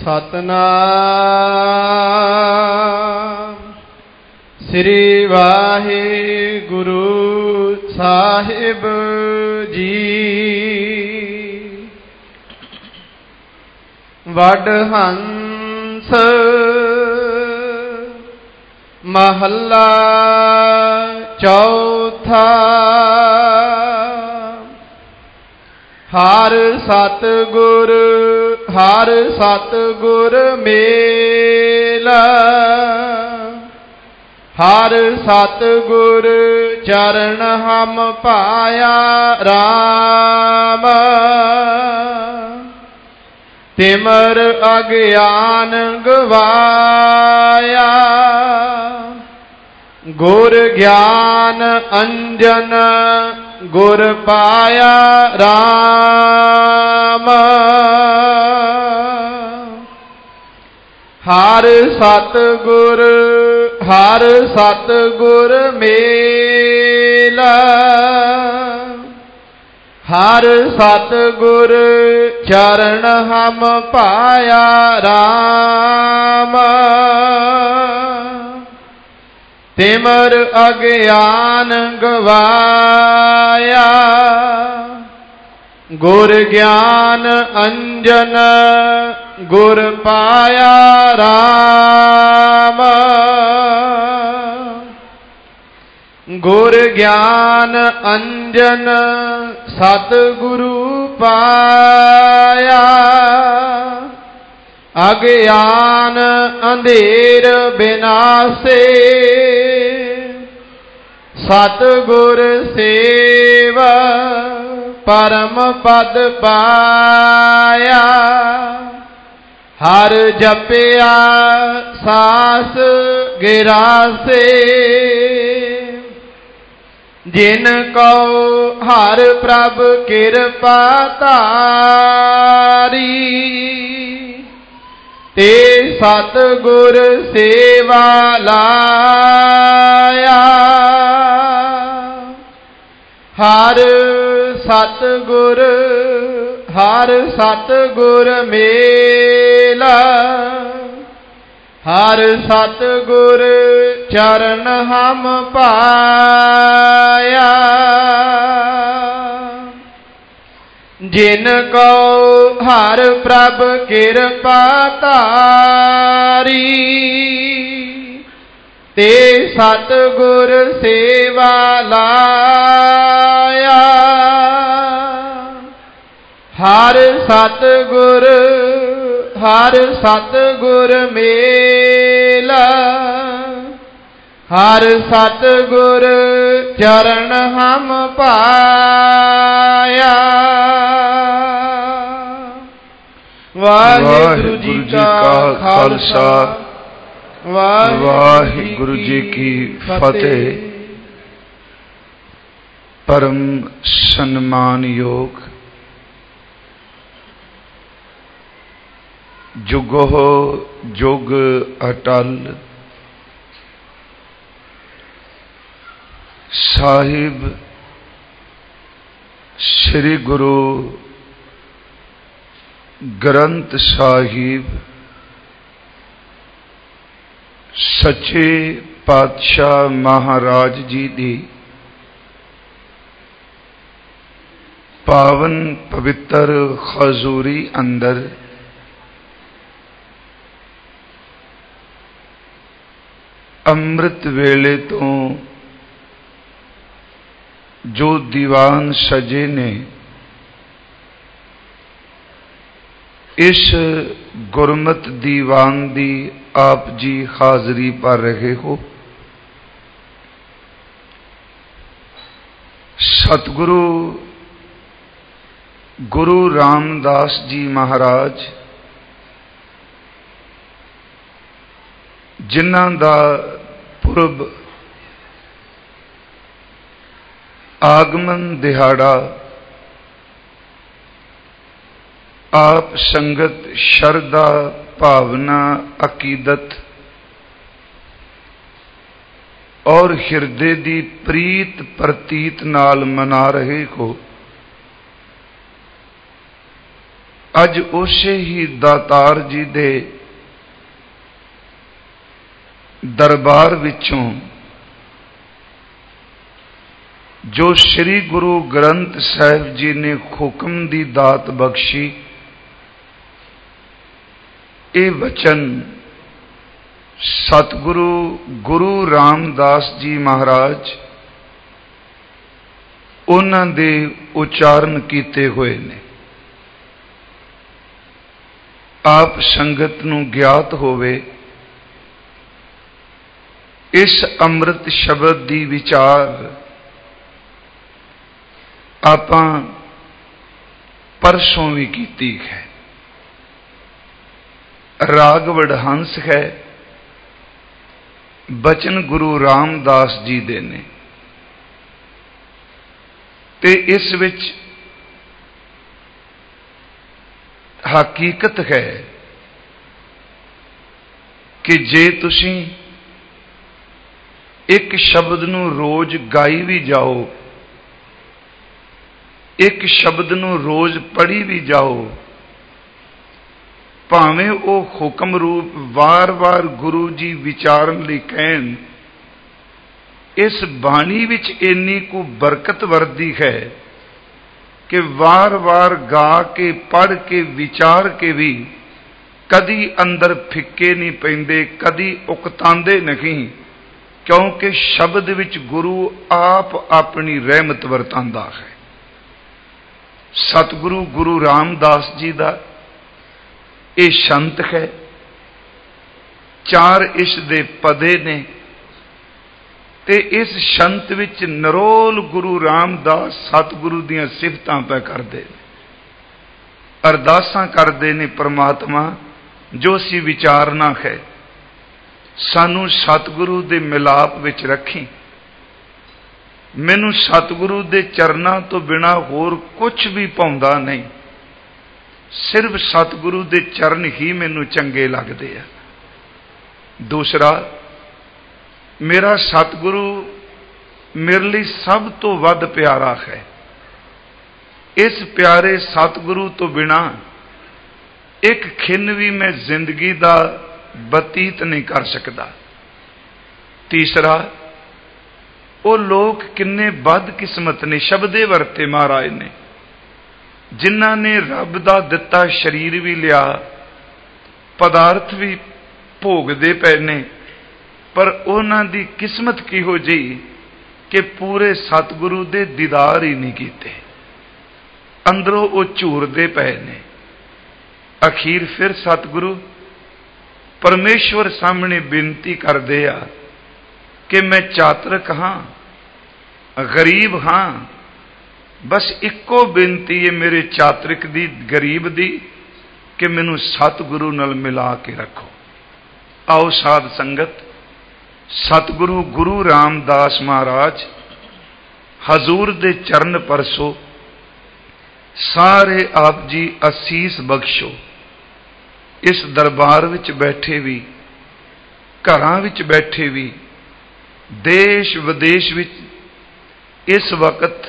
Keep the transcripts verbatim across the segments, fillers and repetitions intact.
ਸਤਨਾਮ ਸ੍ਰੀ ਵਾਹਿਗੁਰੂ ਸਾਹਿਬ ਜੀ। ਵਡਹੰਸ ਮਹੱਲਾ ਚੌਥਾ। ਹਰ ਸਤਿਗੁਰ ਹਰ ਸਤਿਗੁਰ ਮੇਲਾ, ਹਰ ਸਤਿਗੁਰ ਚਰਨ ਹਮ ਪਾਇਆ ਰਾਮ। ਤਿਮਰ ਅਗਿਆਨ ਗਵਾਇਆ, ਗੁਰ ਗਿਆਨ ਅੰਜਨ ਗੁਰ ਪਾਇਆ ਰਾਮ। ਹਰ ਸਤਿਗੁਰ ਹਰ ਸਤਿਗੁਰ ਮੇਲਾ, ਹਰ ਸਤਿਗੁਰ ਚਰਨ ਹਮ ਪਾਇਆ ਰਾਮ। ਤਿਮਰ ਅਗਿਆਨ ਗਵਾਇਆ, ਗੁਰ ਗਿਆਨ ਅੰਜਨ ਗੁਰ ਪਾਇਆ ਰਾਮ। ਗੁਰ ਗਿਆਨ ਅੰਜਨ ਸਤਿਗੁਰੂ ਪਾਇਆ, ਅਗਿਆਨ ਅੰਧੇਰ ਬਿਨਾਸੇ। ਸਤਿਗੁਰ ਸੇਵ ਪਰਮ ਪਦ ਪਾਇਆ, ਹਰ ਜਪਿਆ ਸਾਸ ਗਿਰਾਸੇ। ਜਿਨ ਕਉ ਹਰ ਪ੍ਰਭ ਕਿਰਪਾ ਧਾਰੀ, ਤੇ ਸਤਿਗੁਰ ਸੇਵਾ ਲਾਇਆ। ਹਰ ਸਤਿਗੁਰ ਹਰ ਸਤਿਗੁਰ ਮੇਲਾ, ਹਰ ਸਤਿਗੁਰ ਚਰਨ ਹਮ ਪਾਇਆ। ਜਿਨ ਕਉ ਹਰ ਪ੍ਰਭ ਕਿਰਪਾ ਧਾਰੀ, ਤੇ ਸਤਿਗੁਰ ਸੇਵਾ ਲਾਇਆ। ਹਰ ਸਤਿਗੁਰ ਹਰ ਸਤਿਗੁਰ ਮੇਲਾ, ਹਰ ਸਤਿਗੁਰ ਚਰਨ ਹਮ ਪਾਇਆ। ਵਾਹਿਗੁਰੂ ਜੀ ਕਾ ਖਾਲਸਾ, ਵਾਹਿਗੁਰੂ ਜੀ ਕੀ ਫਤਿਹ। ਪਰਮ ਸਨਮਾਨਯੋਗ ਜੁਗੋ ਜੁਗ ਅਟਲ ਸਾਹਿਬ ਸ੍ਰੀ ਗੁਰੂ ਗ੍ਰੰਥ ਸਾਹਿਬ ਸੱਚੇ ਪਾਤਸ਼ਾਹ ਮਹਾਰਾਜ ਜੀ ਦੀ ਪਾਵਨ ਪਵਿੱਤਰ ਹਜ਼ੂਰੀ ਅੰਦਰ ਅੰਮ੍ਰਿਤ ਵੇਲੇ ਤੋਂ ਜੋ ਦੀਵਾਨ ਸਜੇ ਨੇ, ਇਸ ਗੁਰਮਤ ਦੀਵਾਨ ਦੀ ਆਪ ਜੀ ਹਾਜ਼ਰੀ ਭਰ ਰਹੇ ਹੋ। ਸਤਿਗੁਰੂ ਗੁਰੂ ਰਾਮਦਾਸ ਜੀ ਮਹਾਰਾਜ, ਜਿਨ੍ਹਾਂ ਦਾ ਪੁਰਬ ਆਗਮਨ ਦਿਹਾੜਾ ਆਪ ਸੰਗਤ ਸ਼ਰਧਾ ਭਾਵਨਾ ਅਕੀਦਤ ਔਰ ਹਿਰਦੇ ਦੀ ਪ੍ਰੀਤ ਪ੍ਰਤੀਤ ਨਾਲ ਮਨਾ ਰਹੇ ਹੋ। अज उसे ही दातार जी दे दरबार विचों जो श्री गुरु ग्रंथ साहिब जी ने हुक्म दी दात बख्शी, ये वचन सतगुरु गुरु रामदास जी महाराज उन्हां दे उचारण कीते हुए ने। आप संगत नूं ज्ञात होवे इस अमृत शब्द दी विचार आपां परसों भी कीती है। राग वडहंस है, बचन गुरु रामदास जी दे ने, ते इस विच हकीकत है कि जे तुसीं एक शब्द नूं रोज गाई भी जाओ, एक शब्द नूं रोज पढ़ी भी जाओ, भावें वो हुक्म रूप वार वार गुरु जी विचारन लई कहन, इस बाणी विच इन्नी को बरकत वरदी है कि वार वार गा के पढ़ के विचार के भी कदी अंदर फिक्के नहीं पैंदे, कदी उकतांदे नहीं, क्योंकि शब्द विच गुरु आप अपनी रहमत वरतांदा है। सतगुरु गुरु रामदास जी दा ये संत है, चार इस दे पदे ने, ते इस संत विच नरोल गुरु रामदास सतगुरु दियां सिफतां पै करदे ने, अरदासां करदे ने, परमात्मा जो सी विचारना है सानू सतगुरु दे मिलाप विच रखी, मैनू सतगुरु दे चरनां तो बिना होर कुछ भी पाउंदा नहीं, सिर्फ सतगुरु दे चरण ही मैनू चंगे लगदे आ। दूसरा, मेरा सतगुरु मेरे लिए सब तो वध प्यारा है, इस प्यारे सतगुरु तो बिना एक खिन भी मैं जिंदगी दा बतीत नहीं कर सकता। तीसरा, वो लोग किन्ने बदकिस्मत ने, शब्दे वरते महाराज ने, जिन्हां ने रब दा दिता शरीर भी लिया, पदार्थ भी भोगदे पे ने, पर उन्हां दी किस्मत किहो जी कि पूरे सतगुरु दे दीदार ही नहीं कीते, अंदरों वो झूरदे पे ने। अखीर फिर सतगुरु परमेश्वर सामने बेनती करदे आ कि मैं चातरक हाँ, गरीब हाँ, बस इक्को बेनती है मेरे चातरिक दी, गरीब दी, कि मैनू सतगुरु नाल मिला के रखो। आओ साध संगत, सतगुरु गुरु रामदास महाराज हजूर दे चरण परसो, सारे आप जी असीस बख्शो। इस दरबार विच बैठे भी, घरां विच बैठे भी, देश विदेश विच इस वक्त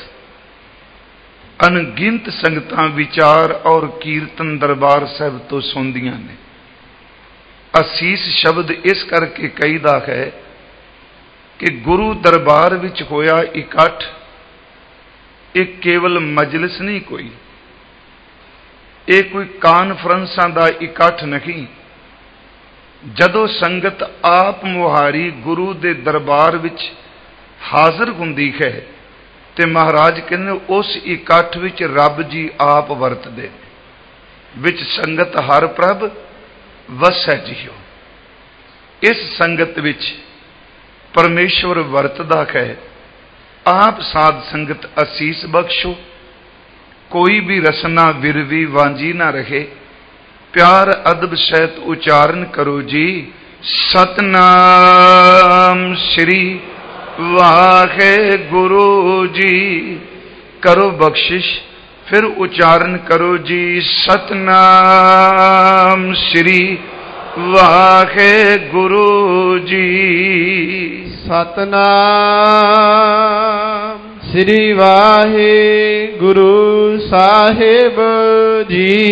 अनगिनत संगतां विचार और कीर्तन दरबार साहब तो सुनदियां ने। असीस शब्द इस करके कहीदा है कि गुरु दरबार विच होया इकट्ठ एक केवल मजलिस नहीं, कोई ये कोई कानफ्रेंसां दा इकट्ठ नहीं। जदों संगत आप मुहारी गुरु दे दरबार विच हाजिर हुंदी है ते महाराज कहने उस इकट्ठ विच रब जी आप वरतदे, विच संगत हर प्रभ वसै जियो। इस संगत विच परमेश्वर वरतदा है। आप साध संगत असीस बख्शो, कोई भी रसना विरवी वांझी ना रहे, प्यार अदब सहित उच्चारण करो जी, सतनाम श्री वाहे गुरु जी। करो बख्शिश, फिर उच्चारण करो जी, सतनाम श्री वाहे गुरु जी। सतनाम ਸ੍ਰੀ ਵਾਹਿਗੁਰੂ ਸਾਹਿਬ ਜੀ।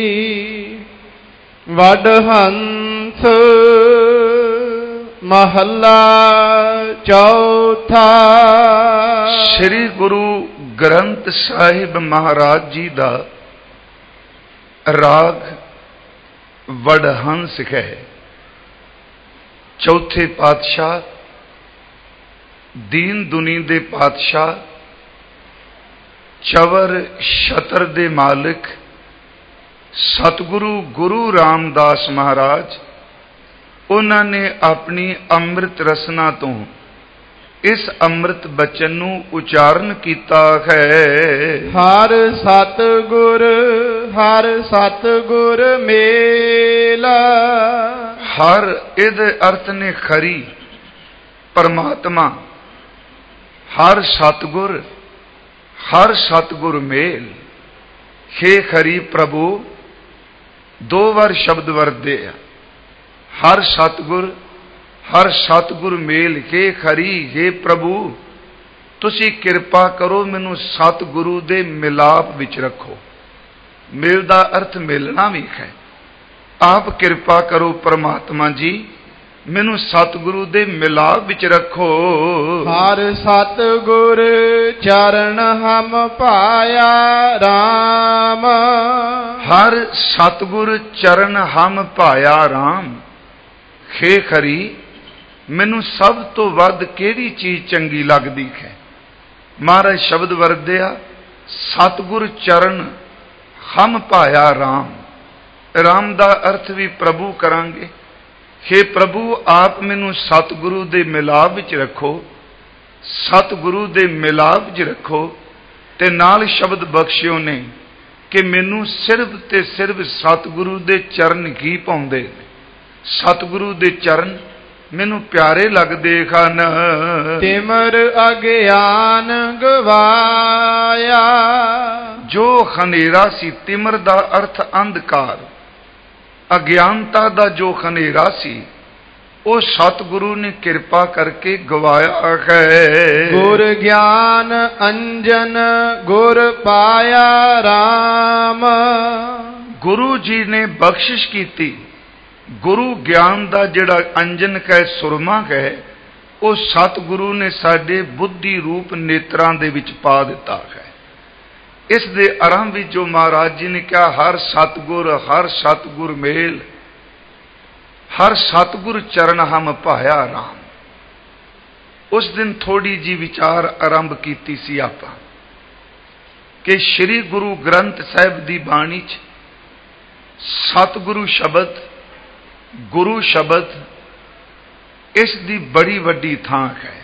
ਵਡਹੰਸ ਮਹੱਲਾ ਚੌਥਾ। ਸ੍ਰੀ ਗੁਰੂ ਗ੍ਰੰਥ ਸਾਹਿਬ ਮਹਾਰਾਜ ਜੀ ਦਾ ਰਾਗ ਵਡਹੰਸ ਹੈ। ਚੌਥੇ ਪਾਤਸ਼ਾਹ, ਦੀਨ ਦੁਨੀ ਦੇ ਪਾਤਸ਼ਾਹ, ਚਵਰ ਛਤਰ ਦੇ ਮਾਲਿਕ ਸਤਿਗੁਰੂ ਗੁਰੂ ਰਾਮਦਾਸ ਮਹਾਰਾਜ, ਉਹਨਾਂ ਨੇ ਆਪਣੀ ਅੰਮ੍ਰਿਤ ਰਸਨਾ ਤੋਂ ਇਸ ਅੰਮ੍ਰਿਤ ਬਚਨ ਨੂੰ ਉਚਾਰਨ ਕੀਤਾ ਹੈ। ਹਰ ਸਤਿਗੁਰ ਹਰ ਸਤਿਗੁਰ ਮੇਲਾ। ਹਰ ਇਹਦੇ ਅਰਥ ਨੇ ਖਰੀ, ਪਰਮਾਤਮਾ। ਹਰ ਸਤਿਗੁਰ ਹਰ ਸਤਿਗੁਰ ਮੇਲ। ਹੇ ਖਰੀ ਪ੍ਰਭੂ, ਦੋ ਵਾਰ ਸ਼ਬਦ ਵਰਤੇ ਆ। ਹਰ ਸਤਿਗੁਰ ਹਰ ਸਤਿਗੁਰ ਮੇਲ। ਹੇ ਖਰੀ, ਹੇ ਪ੍ਰਭੂ, ਤੁਸੀਂ ਕਿਰਪਾ ਕਰੋ, ਮੈਨੂੰ ਸਤਿਗੁਰੂ ਦੇ ਮਿਲਾਪ ਵਿੱਚ ਰੱਖੋ। ਮੇਲ ਦਾ ਅਰਥ ਮਿਲਣਾ ਵੀ ਹੈ। ਆਪ ਕਿਰਪਾ ਕਰੋ ਪਰਮਾਤਮਾ ਜੀ, ਮੈਨੂੰ ਸਤਿਗੁਰੂ ਦੇ ਮਿਲਾਪ ਵਿੱਚ ਰੱਖੋ। ਹਰ ਸਤਿਗੁਰ ਚਰਨ ਹਮ ਪਾਇਆ ਰਾਮ। ਹਰ ਸਤਿਗੁਰ ਚਰਨ ਹਮ ਪਾਇਆ ਰਾਮ। ਹੇ ਖਰੀ, ਮੈਨੂੰ ਸਭ ਤੋਂ ਵੱਧ ਕਿਹੜੀ ਚੀਜ਼ ਚੰਗੀ ਲੱਗਦੀ ਹੈ? ਮਹਾਰਾਜ ਸ਼ਬਦ ਵਰਤਿਆ, ਸਤਿਗੁਰ ਚਰਨ ਹਮ ਪਾਇਆ ਰਾਮ। ਰਾਮ ਦਾ ਅਰਥ ਵੀ ਪ੍ਰਭੂ ਕਰਾਂਗੇ। ਹੇ ਪ੍ਰਭੂ, ਆਪ ਮੈਨੂੰ ਸਤਿਗੁਰੂ ਦੇ ਮਿਲਾਪ ਵਿੱਚ ਰੱਖੋ, ਸਤਿਗੁਰੂ ਦੇ ਮਿਲਾਪ ਵਿੱਚ ਰੱਖੋ। ਤੇ ਨਾਲ ਸ਼ਬਦ ਬਖਸ਼ਿਓ ਨੇ ਕਿ ਮੈਨੂੰ ਸਿਰਫ ਤੇ ਸਿਰਫ ਸਤਿਗੁਰੂ ਦੇ ਚਰਨ ਹੀ ਪਾਉਂਦੇ ਨੇ। ਸਤਿਗੁਰੂ ਦੇ ਚਰਨ ਮੈਨੂੰ ਪਿਆਰੇ ਲੱਗਦੇ ਹਨ। ਤਿਮਰ ਅਗਿਆਨ ਗਵਾਇਆ। ਜੋ ਹਨੇਰਾ ਸੀ, ਤਿਮਰ ਦਾ ਅਰਥ ਅੰਧਕਾਰ, ਅਗਿਆਨਤਾ ਦਾ ਜੋ ਹਨੇਰਾ ਸੀ, ਉਹ ਸਤਿਗੁਰੂ ਨੇ ਕਿਰਪਾ ਕਰਕੇ ਗਵਾਇਆ ਹੈ। ਗੁਰ ਗਿਆਨ ਅੰਜਨ ਗੁਰ ਪਾਇਆ ਰਾਮ। ਗੁਰੂ ਜੀ ਨੇ ਬਖਸ਼ਿਸ਼ ਕੀਤੀ। ਗੁਰੂ ਗਿਆਨ ਦਾ ਜਿਹੜਾ ਅੰਜਨ ਹੈ, ਸੁਰਮਾ ਹੈ, ਉਹ ਸਤਿਗੁਰੂ ਨੇ ਸਾਡੇ ਬੁੱਧੀ ਰੂਪ ਨੇਤਰਾਂ ਦੇ ਵਿੱਚ ਪਾ ਦਿੱਤਾ ਹੈ। ਇਸ ਦੇ ਆਰੰਭ ਵਿੱਚ ਜੋ ਮਹਾਰਾਜ ਜੀ ਨੇ ਕਿਹਾ, ਹਰ ਸਤਿਗੁਰ ਹਰ ਸਤਿਗੁਰ ਮੇਲ, ਹਰ ਸਤਿਗੁਰ ਚਰਨ ਹਮ ਪਾਇਆ ਰਾਮ। ਉਸ ਦਿਨ ਥੋੜੀ ਜੀ ਵਿਚਾਰ ਆਰੰਭ ਕੀਤੀ ਸੀ ਆਪਾਂ ਕਿ ਸ੍ਰੀ ਗੁਰੂ ਗ੍ਰੰਥ ਸਾਹਿਬ ਦੀ ਬਾਣੀ 'ਚ ਸਤਿਗੁਰੂ ਸ਼ਬਦ, ਗੁਰੂ ਸ਼ਬਦ, ਇਸ ਦੀ ਬੜੀ ਵੱਡੀ ਥਾਂ ਹੈ।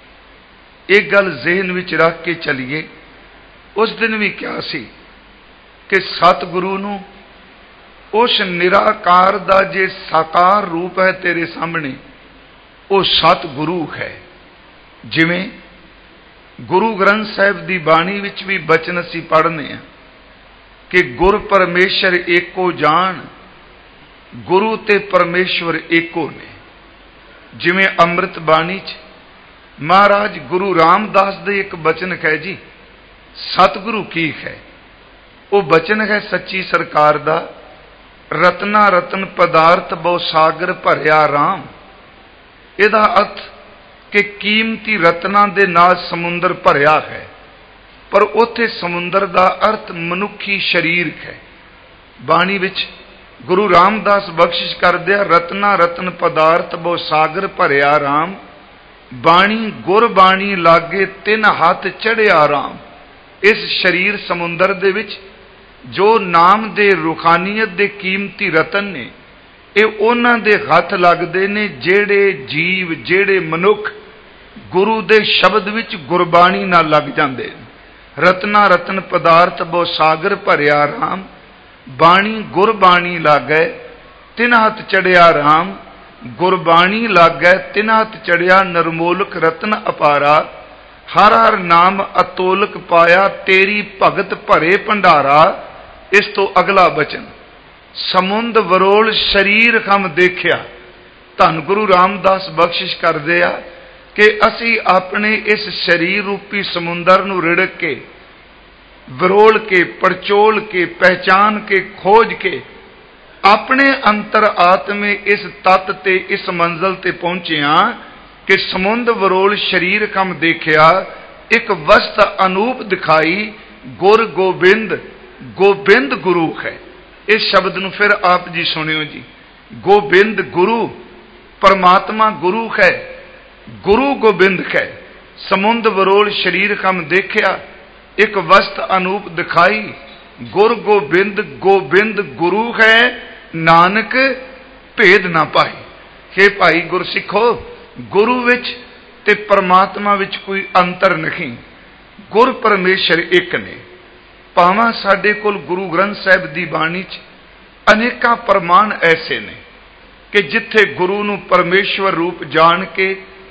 ਇਹ ਗੱਲ ਜ਼ਿਹਨ ਵਿੱਚ ਰੱਖ ਕੇ ਚੱਲੀਏ। ਉਸ ਦਿਨ ਵੀ ਕਿਹਾ ਸੀ ਕਿ ਸਤਿਗੁਰੂ ਨੂੰ, ਉਸ ਨਿਰਾਕਾਰ ਦਾ ਜੇ ਸਾਕਾਰ ਰੂਪ ਹੈ ਤੇਰੇ ਸਾਹਮਣੇ, ਉਹ ਸਤਿਗੁਰੂ ਹੈ। ਜਿਵੇਂ ਗੁਰੂ ਗ੍ਰੰਥ ਸਾਹਿਬ ਦੀ ਬਾਣੀ ਵਿੱਚ ਵੀ ਬਚਨ ਅਸੀਂ ਪੜ੍ਹਨੇ ਆ ਕਿ ਗੁਰ ਪਰਮੇਸ਼ਰ ਏਕੋ ਜਾਣ, ਗੁਰੂ ਤੇ ਪਰਮੇਸ਼ਵਰ ਏਕੋ ਨੇ। ਜਿਵੇਂ ਅੰਮ੍ਰਿਤ ਬਾਣੀ 'ਚ ਮਹਾਰਾਜ ਗੁਰੂ ਰਾਮਦਾਸ ਦੇ ਇੱਕ ਬਚਨ ਹੈ ਜੀ, ਸਤਿਗੁਰੂ ਕੀ ਹੈ? ਉਹ ਬਚਨ ਹੈ ਸੱਚੀ ਸਰਕਾਰ ਦਾ, ਰਤਨਾ ਰਤਨ ਪਦਾਰਥ ਬਹੁ ਸਾਗਰ ਭਰਿਆ ਰਾਮ। ਇਹਦਾ ਅਰਥ ਕਿ ਕੀਮਤੀ ਰਤਨਾਂ ਦੇ ਨਾਲ ਸਮੁੰਦਰ ਭਰਿਆ ਹੈ, ਪਰ ਉੱਥੇ ਸਮੁੰਦਰ ਦਾ ਅਰਥ ਮਨੁੱਖੀ ਸਰੀਰ ਹੈ। ਬਾਣੀ ਵਿੱਚ ਗੁਰੂ ਰਾਮਦਾਸ ਬਖਸ਼ਿਸ਼ ਕਰਦੇ ਆ, ਰਤਨਾ ਰਤਨ ਪਦਾਰਥ ਬਹੁ ਸਾਗਰ ਭਰਿਆ ਰਾਮ। ਬਾਣੀ ਗੁਰ ਬਾਣੀ ਲਾਗੇ ਤਿੰਨ ਹੱਥ ਚੜਿਆ ਰਾਮ। ਇਸ ਸਰੀਰ ਸਮੁੰਦਰ ਦੇ ਵਿੱਚ ਜੋ ਨਾਮ ਦੇ ਰੂਹਾਨੀਅਤ ਦੇ ਕੀਮਤੀ ਰਤਨ ਨੇ, ਇਹ ਉਹਨਾਂ ਦੇ ਹੱਥ ਲੱਗਦੇ ਨੇ ਜਿਹੜੇ ਜੀਵ, ਜਿਹੜੇ ਮਨੁੱਖ ਗੁਰੂ ਦੇ ਸ਼ਬਦ ਵਿੱਚ ਗੁਰਬਾਣੀ ਨਾਲ ਲੱਗ ਜਾਂਦੇ ਨੇ। ਰਤਨਾ ਰਤਨ ਪਦਾਰਥ ਬਹੁ ਸਾਗਰ ਭਰਿਆ ਰਾਮ। ਬਾਣੀ ਗੁਰਬਾਣੀ ਲਾਗੈ ਤਿਨ ਹੱਥ ਚੜਿਆ ਰਾਮ। ਗੁਰਬਾਣੀ ਲਾਗੈ ਤਿਨ ਹੱਥ ਚੜਿਆ ਨਰਮੋਲਕ ਰਤਨ ਅਪਾਰਾ। ਹਰ ਹਰ ਨਾਮ ਅਤੋਲਕ ਪਾਇਆ, ਤੇਰੀ ਭਗਤ ਭਰੇ ਭੰਡਾਰਾ। ਇਸ ਤੋਂ ਅਗਲਾ ਬਚਨ, ਸਮੁੰਦ ਵਰੋਲ ਸਰੀਰ ਹਮ ਦੇਖਿਆ। ਧੰਨ ਗੁਰੂ ਰਾਮਦਾਸ ਬਖਸ਼ਿਸ਼ ਕਰਦੇ ਆ कि असी अपने इस शरीर रूपी समुंदर नूं रिड़क के, वरोल के, पड़चोल के, पहचान के, खोज के अपने अंतर आत्मे इस तत्त ते, इस मंजिल ते पहुंचे हां कि समुंद वरोल शरीर कम देखिया, एक वस्त अनूप दिखाई, गुर गोबिंद, गोबिंद गुरु है। इस शब्द नूं फिर आप जी सुनियो जी, गोबिंद गुरु, परमात्मा गुरु है, गुरु गोबिंद है। समुंद वरोल शरीर कम देखिया, एक वस्त अनूप दिखाई, गुर गोबिंद, गोबिंद गुरु है, नानक भेद ना पाई। हे भाई गुरसिखो, गुरु विच ते परमात्मा विच कोई अंतर नहीं, गुर परमेश्वर एक ने। भावां साडे कोल गुरु ग्रंथ साहिब दी बाणी च अनेकां प्रमाण ऐसे ने कि जिथे गुरु नूं परमेश्वर रूप जान के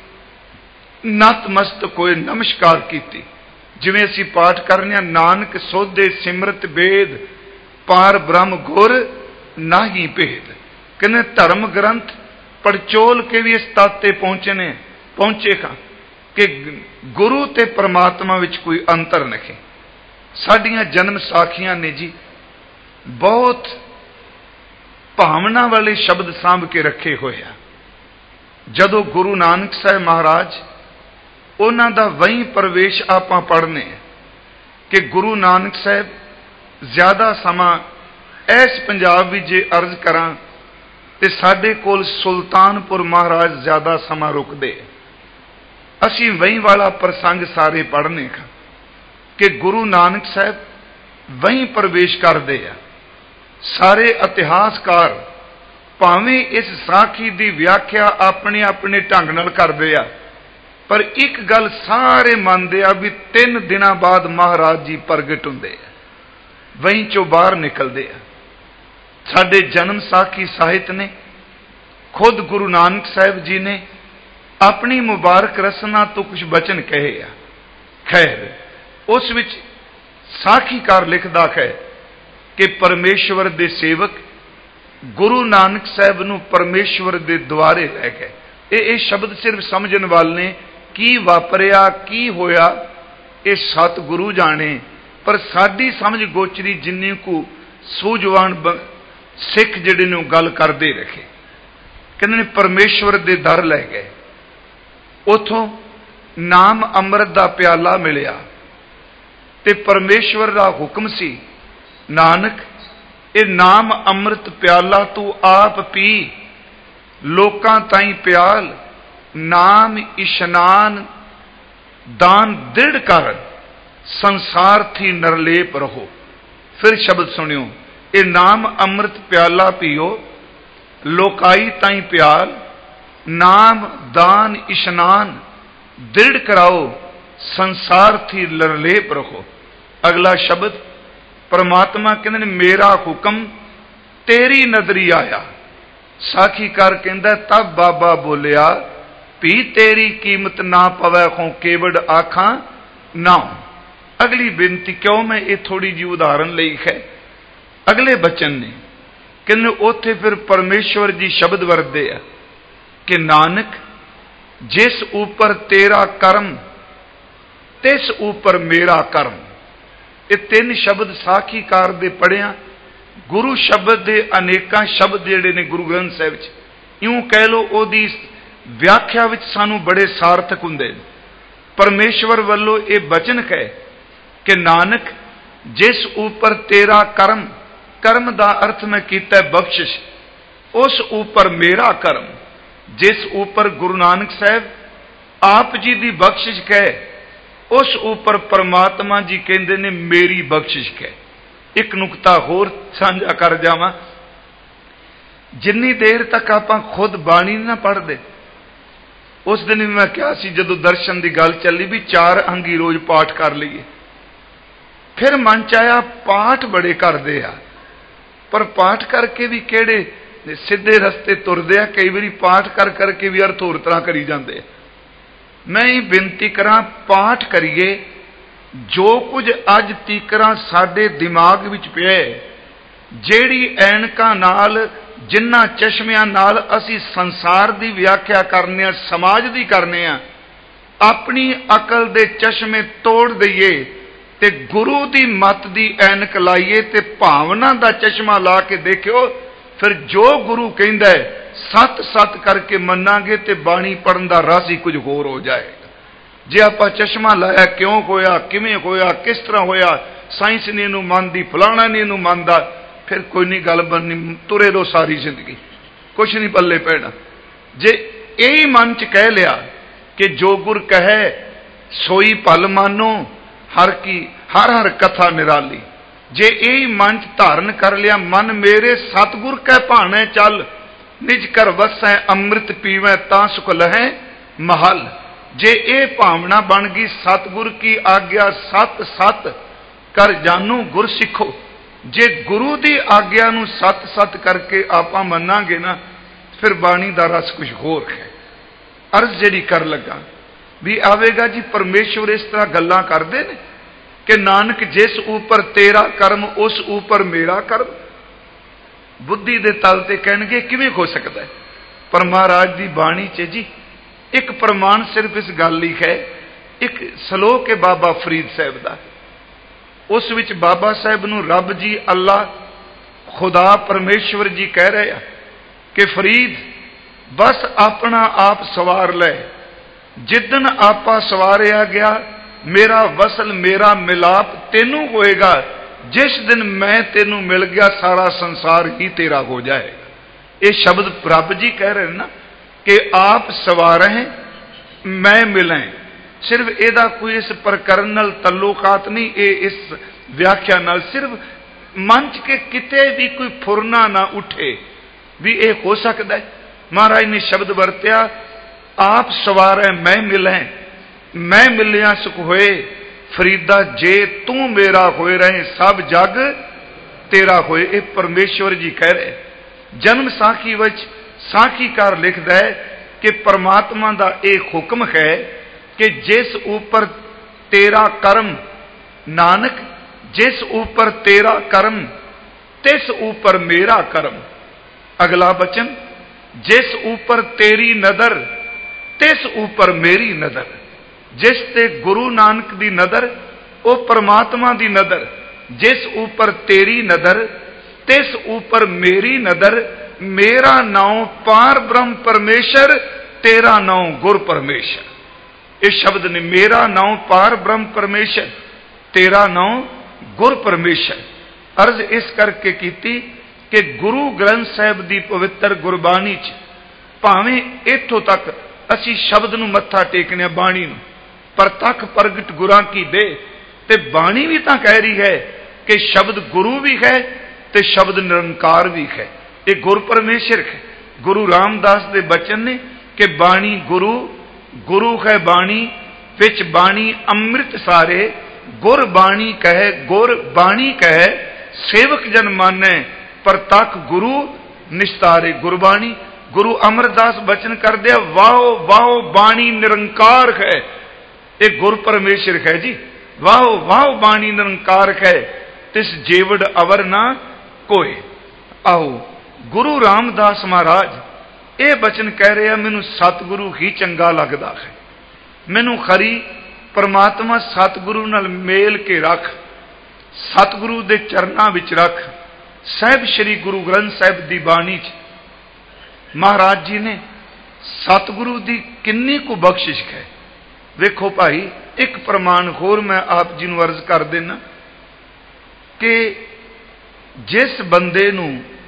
नतमस्तक होए नमस्कार कीती। जिवें असीं पाठ करने, नानक सोधे सिमरत बेद, पार ब्रह्म गुर नाही भेद। कहने धर्म ग्रंथ पड़चोल के भी इस तत्ते पहुंचे ने, पहुंचे का कि गुरु ते परमात्मा विच कोई अंतर नहीं। साडियां जन्म साखियां ने जी बहुत भावना वाले शब्द सांभ के रखे हुए आ। जदों गुरु नानक साहब महाराज उन्हां दा वही प्रवेश आपां पढ़ने कि गुरु नानक साहब ज्यादा समा इस पंजाब विच जे अर्ज करां ते साडे कोल सुल्तानपुर महाराज ज्यादा समा रुकदे। असीं वही वाला प्रसंग सारे पढ़ने का कि गुरु नानक साहब वही प्रवेश करते हैं। सारे इतिहासकार भावें इस साखी की व्याख्या अपने अपने ढंग नाल करते हैं, पर एक गल सारे मानते आ भी तीन दिन बाद महाराज जी प्रगट होंदे आ, वहीं चों बाहर निकलते हैं। साडे जन्म साखी साहित ने खुद गुरु नानक साहब जी ने अपनी मुबारक रसना तो कुछ बचन कहे आ। खैर उस विच साखीकार लिखदा है कि परमेश्वर दे सेवक गुरु नानक साहब नूं परमेश्वर दे द्वारे लै गए। ये शब्द सिर्फ समझण वाले की वापरिया की होया ये सतगुरु जाने, पर साडी समझ गोचरी जिन्नी को सूझवान सिख जिहड़े ने गल करदे रखे। कहंदे ने परमेश्वर दे दर लै गए, उथों नाम अमृत दा प्याला मिलिया ते परमेश्वर दा हुक्म सी, नानक ये नाम अमृत प्याला तू आप पी, लोकां ताईं प्याल, नाम इशनान दान दृढ़ कर, संसार थी नरलेप रहो। फिर शब्द सुनियो, ये नाम अमृत प्याला पियो, लोकाई ताईं प्याल, नाम दान इशनान दृढ़ कराओ, संसार थी नरलेप रहो। अगला शब्द परमात्मा कहते मेरा हुक्म तेरी नदरी आया। साखीकार कहता तब बाबा बोलिया भी तेरी कीमत ना पवै को केवड़ आखा ना। अगली बेनती क्यों मैं ये थोड़ी जी उदाहरण ली है। अगले बचन ने कहने उथे फिर परमेश्वर जी शब्द वरते आ कि नानक जिस ऊपर तेरा कर्म तिस ऊपर मेरा कर्म। ये तीन शब्द साखीकार दे पढ़िया। गुरु शब्द दे अनेका शब्द जिहड़े ने गुरु ग्रंथ साहिब च यूं कह लो ओदी व्याख्या विच सानू बड़े सार्थक हुंदे। परमेश्वर वल्लों ये बचन है कि नानक जिस ऊपर तेरा कर्म, कर्म दा अर्थ मैं कीता बख्शिश, उस ऊपर मेरा कर्म। जिस ऊपर गुरु नानक साहब आप जी दी बख्शिश है, उस ऊपर परमात्मा जी कहते ने मेरी बख्शिश है। एक नुकता होर साझा कर जावां, जिन्नी देर तक आपां खुद बाणी ना पढ़ते, उस दिन भी मैं क्या सी जदों दर्शन की गल चली भी चार अंगी रोज पाठ कर लीए, फिर मन च आया पाठ बड़े करते आ, पर पाठ करके भी केड़े सीधे रस्ते तुरदे आ, कई बारी पाठ कर करके भी अर्थ होर तरह करी जाते। मैं ही बेनती करा पाठ करिए, जो कुछ अज तीकरा साडे दिमाग विच पिया, जेड़ी ऐनकां नाल जिन्हां चश्मियां नाल असी संसार की व्याख्या करने, समाज की करने, अपनी अकल दे चश्मे तोड़ दईए ते गुरु दी मत दी ऐनक लाइए ते भावना दा चश्मा ला के देखियो, फिर जो गुरु कहंदा है सत सत करके मनांगे ते बाणी पढ़न दा रस ही कुछ होर हो जाएगा। जे आपां चश्मा लाया क्यों होया, किवें होया, किस तरह होया, साइंस नहीं इहनूं मनदी, फलाना नहीं इहनूं मनदा, फिर कोई नहीं गल बननी, तुरे दो सारी जिंदगी, कुछ नहीं पल्ले पैना। जे यही मन च कह लिया कि जो गुर कहे सोई भल मानो, हर की हर हर कथा निराली, जे यही मन च धारण कर लिया, मन मेरे सतगुर कै भाणे चल, निज कर वसै अमृत पीवै तां सुख लहै महल। जे ये भावना बन गई सतगुर की आज्ञा सत सत कर जानू गुर सिखो, जे गुरु की आज्ञा नूं सत सत करके आपां मनांगे ना, फिर बाणी दा रस कुछ होर है। अर्ज जिहड़ी कर लगा भी आवेगा जी, परमेश्वर इस तरह गल्लां करदे ने कि नानक जिस ऊपर तेरा कर्म उस ऊपर मेरा कर्म। बुद्धि दे तल ते कहणगे किवें हो सकदा है, पर महाराज दी बाणी च जी एक प्रमाण सिर्फ इस गल लिख है, एक सलोक है बाबा फरीद साहब दा, उस विच बाबा साहब नूं रब जी, अल्लाह, खुदा, परमेश्वर जी कह रहे हैं कि फरीद बस अपना आप सवार ले, जिदन आपा सवारिया गया मेरा वसल मेरा मिलाप तेनू होएगा, जिस दिन मैं तेनू मिल गया सारा संसार ही तेरा हो जाएगा। ये शब्द रब जी कह रहे हैं ना कि आप सवार हैं मैं मिलें, सिर्फ एदा कोई इस प्रकरण नाल तल्लुकात नहीं, ये इस व्याख्या नाल सिर्फ मंच के किते भी कोई फुरना ना उठे भी ये हो सकता है। महाराज ने शब्द वरत्या आप सवार है मैं मिलें, मैं मिलिया सुख होए, फरीदा जे तू मेरा होए रहे सब जग तेरा होए। ये परमेश्वर जी कह रहे। जन्म साखी विच साखीकार लिखदा है कि परमात्मा का एक हुक्म है कि जिस ऊपर तेरा कर्म, नानक जिस ऊपर तेरा कर्म तिस ऊपर मेरा कर्म। अगला वचन जिस ऊपर तेरी नदर तिस ऊपर मेरी नदर। जिस ते गुरु नानक दी नदर वो परमात्मा दी नदर, जिस ऊपर तेरी नदर तिस ऊपर मेरी नदर। मेरा नाम पार ब्रह्म परमेश्वर, तेरा नाम गुर परमेश्वर। इस शब्द ने मेरा नाम पार ब्रह्म परमेश्वर, तेरा नाम गुर परमेश्वर। अर्ज इस करके कीती कि गुरु ग्रंथ साहिब दी पवित्र गुरबाणी च भावें इत्थों तक असी शब्द नूं मत्था टेकने बाणी नूं, पर तक प्रगट गुरां की दे ते बाणी भी तां कह रही है कि शब्द गुरु भी है ते शब्द निरंकार भी है। ये गुर परमेश्वर है। गुरु रामदास दे बचन ने कि बाणी गुरु, गुरु है बाणी, विच बाणी अमृत सारे। गुर बाणी कहे गुर बाणी कहे सेवक जन माने, पर तक गुरु निस्तारे। गुरबाणी गुरु अमरदास बचन कर दिया वाहो वाहो बाणी निरंकार है। ये गुर परमेश्वर है जी। वाहो वाहो बाणी निरंकार है, तिस जेवड़ अवर ना कोई। आओ गुरु रामदास महाराज ये बचन कह रहे हैं, मैनू सतगुरु ही चंगा लगता है, मैनू खरी परमात्मा सतगुरु नाल मेल के रख, सतगुरु दे चरनां विच रख। साहिब श्री गुरु ग्रंथ साहिब दी बाणी च महाराज जी ने सतगुरु दी किन्नी को बख्शिश है। वेखो भाई एक प्रमाण होर मैं आप जी नूं अर्ज कर देना कि जिस बंदे नूं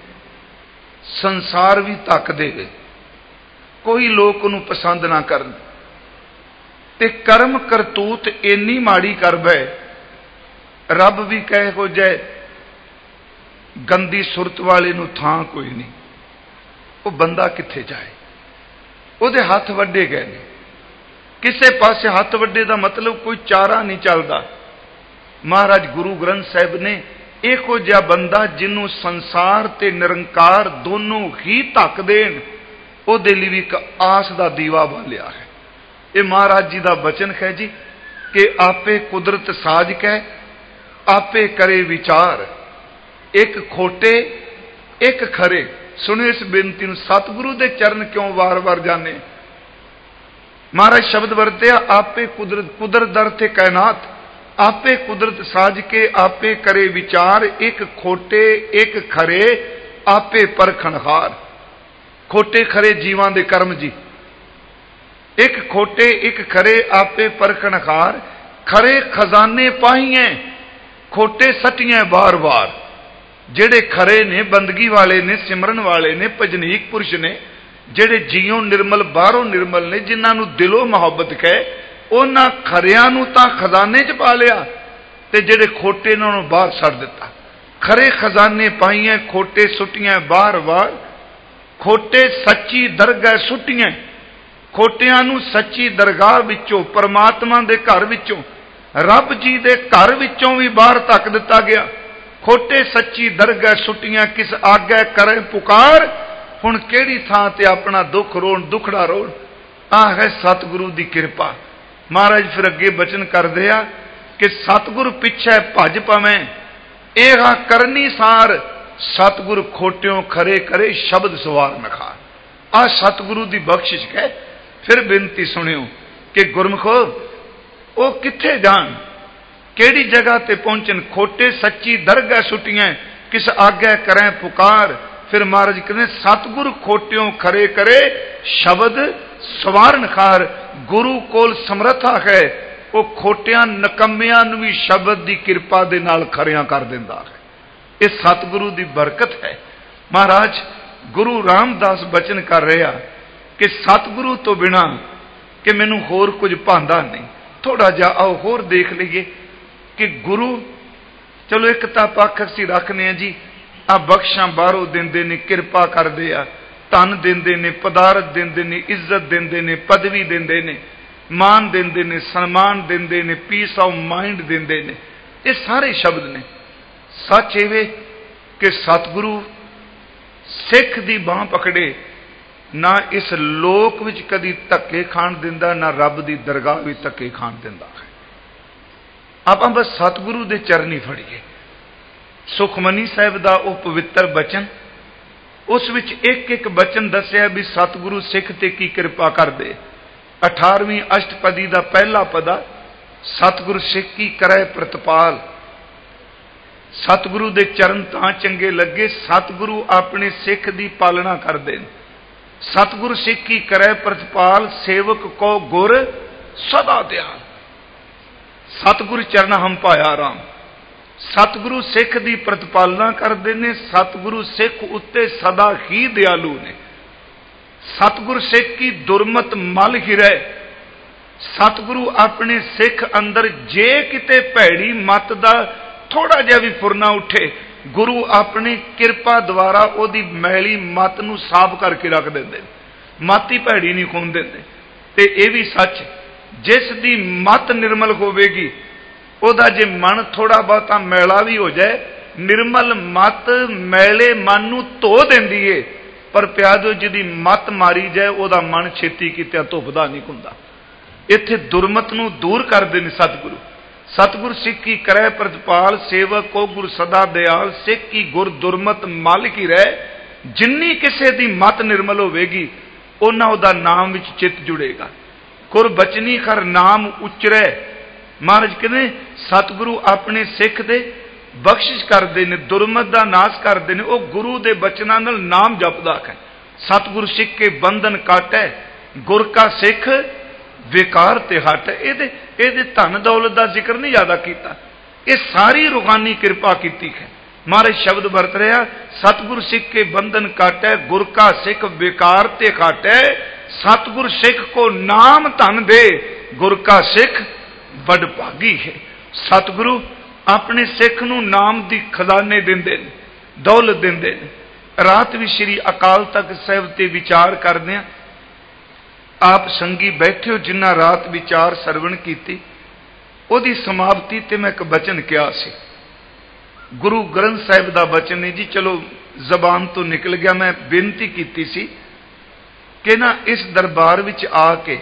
संसार भी तक देवे, कोई लोग उन्हों पसंद ना करन ते कर्म करतूत इन्नी माड़ी कर बै, रब भी कहे हो जाए गंदी सुरत वाले नूं थां कोई नहीं, वो बंदा कित्थे जाए। उहदे हथ वड्डे गए ने, किसे पासे हथ वड्डे का मतलब कोई चारा नहीं चलता। महाराज गुरु ग्रंथ साहिब ने इहो जिहा बंदा जिन्हों संसार ते निरंकार दोनों ही धक देन, उहदे लई भी एक आस का दीवा बालिया है। ये महाराज जी का वचन है जी कि आपे कुदरत साज कै आपे करे विचार, एक खोटे एक खरे। सुने इस बेनती नूं, सतगुरु दे चरण क्यों वार वार जाने। महाराज शब्द वरत्या आपे कुदरत कुदरत दर थे कायनात, आपे कुदरत साज के आपे करे विचार, एक खोटे एक खरे आपे परखण हार। खोटे खरे जीवां दे कर्म जी, एक खोटे एक खरे आपे परखण हार। खरे खजाने पाहिए खोटे सटियां बार बार। जेड़े खरे ने बंदगी वाले ने, सिमरन वाले ने, भजनीक पुरुष ने, जेड़े जीओ निर्मल बाहरों निर्मल ने, जिन्होंने दिलों मुहब्बत कहे, उन्हां खरियां नूं तां खजाने च पा लिया ते जेड़े खोटे ने उन्होंने बाहर छड्ड दिता। खरे खजाने पाइए खोटे सुटियां बार बार। खोटे सच्ची दरगाह सुटियां, खोटियां नूं सच्ची दरगाह विचों, परमात्मा दे घर विचों, रब जी दे घर विचों भी बाहर तक दिता गया। खोटे सच्ची दरगाह सुटियां किस आगे करे पुकार। हुण केड़ी थां ते अपना दुख रोण दुखड़ा रोण। आ है सतगुरु दी कृपा। महाराज फिर अगे बचन करदे आ कि सतगुरु पिछे भज पवें, एहा करनी सार। सतगुरु खोटियों खरे करे शब्द सवार नखार। आ सतगुरु दी बख्शिश है। फिर बेनती सुनियो कि गुरमुखो वो किथे जान, केड़ी जगह ते पहुंचन। खोटे सच्ची दरगाह सुटियां किस आगे करें पुकार। फिर महाराज कहते सतगुरु खोटियों खरे करे शब्द सवार नखार। गुरु कोल समर्था है, वो खोटियां नकम्मियां नूं भी शब्द दी कृपा दे नाल खरियां कर दिंदा है। ये सतगुरु दी बरकत है। महाराज गुरु रामदास बचन कर रहा कि सतगुरु तो बिना कि मैनू होर कुछ भांदा नहीं। थोड़ा जा आओ होर देख लीए कि गुरु चलो एक तां पक्ष असीं रखने जी, आ बख्शां बाहरों दिंदे ने, किरपा करदे आ, धन दिंदे ने, पदारथ दिंदे ने, इज्जत दिंदे ने, पदवी दिंदे ने, मान दिंदे ने, सन्मान दिंदे ने, पीस ऑफ माइंड दिंदे ने। ये सारे शब्द ने। सच एवे कि सतगुरु सिख दी बांह पकड़े, ना इस लोक विच कदी धक्के खाण दिंदा, ना रब दी दरगाह विच धक्के खाण दिंदा है। आपां बस सतगुरु दे चरनी फड़ीए। सुखमनी साहिब दा वो पवित्र बचन, उस विच एक एक बचन दसिया भी सतगुरु सिख ते की कृपा करदे। अठारहवीं अष्टपदी दा पहला पदा, सतगुरु सिख की करे प्रतिपाल। सतगुरु दे चरण तां चंगे लगे, सतगुरु अपने सिख दी पालना करदे। सतगुरु सिख की करे प्रतिपाल, सेवक को गुर सदा दयाल। सतगुरु चरण हम पाया राम। सतगुरु सिख दी प्रतिपालना करते ने। सतगुरु सिख उत्ते सदा ही दयालु ने। सतगुरु सिख की दुरमत मल हिरै। सतगुरु अपने सिख अंदर जे किते भैड़ी मत दा थोड़ा जिहा भी फुरना उठे, गुरु अपनी किरपा द्वारा ओदी मैली मत नूं साफ करके रख देंदे। मत ही भैड़ी नहीं खून देंदे। ते यह भी सच, जिस दी मत निर्मल होवेगी, ओदा जे मन थोड़ा बहुता मैला भी हो जाए, निर्मल मत मैले मन नूं धो देंदी है। पर प्यादो जिहदी मत मारी जाए, ओदा मन छेती कीतिया धुपदा नहीं हुंदा। इत्थे दुरमत नूं दूर करदे ने सतगुरु। सतगुरु सिख की करे प्रतिपाल, सेवक को गुरु सदा दयाल। सिख की गुर दुरमत मल की रह। जिन्नी किसे दी मत निर्मल होवेगी, उन्ना उदा नाम विच चित जुड़ेगा। गुर बचनी खर नाम उचरै। महाराज कहते सतगुरु अपने सिख दे बख्शिश करते हैं, दुरमत का नाश करते हैं। वह गुरु के बचनों नाल नाम जपदा है। सतगुरु सिख के बंधन काट है, गुर का सिख बेकार ते हट। ये धन दौलत का जिक्र नहीं ज्यादा किया, ये सारी रूहानी कृपा की है। महाराज शब्द बरत रहा, सतगुरु सिख के बंधन काट है, गुर का सिख बेकार ते हट है। सतगुरु सिख को नाम धन दे, गुर का सिख वडभागी है। सतगुरु अपने सिख नूं नाम दी खजाने देंदे ने, दौलत देंदे ने। रात भी श्री अकाल तख्त साहिब ते विचार करदे हैं। आप संगी बैठे हो जिन्ना रात विचार सरवण कीती, ओदी समाप्ति ते मैं एक बचन किया सी। गुरु ग्रंथ साहिब दा बचन है जी, चलो जबान तो निकल गया। मैं बेनती कीती सी कि ना इस दरबार विच आके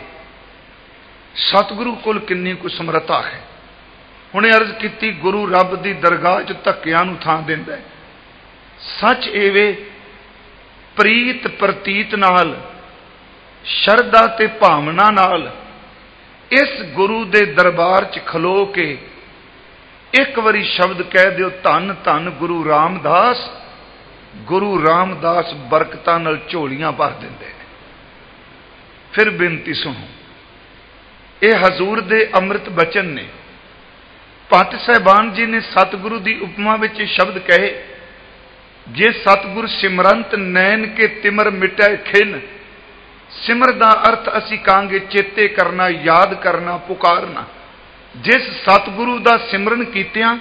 सतगुरु कोल किन्नी कुछ समर्था है। हुणे अर्ज की गुरु रब दी दरगाह च धक्कियां नूं थां दिंदा है। सच एवे प्रीत प्रतीत नाल, शरदा ते भावना नाल इस गुरु दे दरबार च खलो के एक बारी शब्द कह दिओ धन धन गुरु रामदास, गुरु रामदास बरकतां नाल झोलियां भर दिंदे ने। फिर बेनती सुनो, ये हजूर दे अमृत बचन ने। भट्ट साहिबान जी ने सतगुरु की उपमा विच शब्द कहे, जे सतगुर सिमरंत नैन के तिमर मिटै खिन। सिमर का अर्थ असी कहांगे चेते करना, याद करना, पुकारना। जिस सतगुरु का सिमरन कीतियां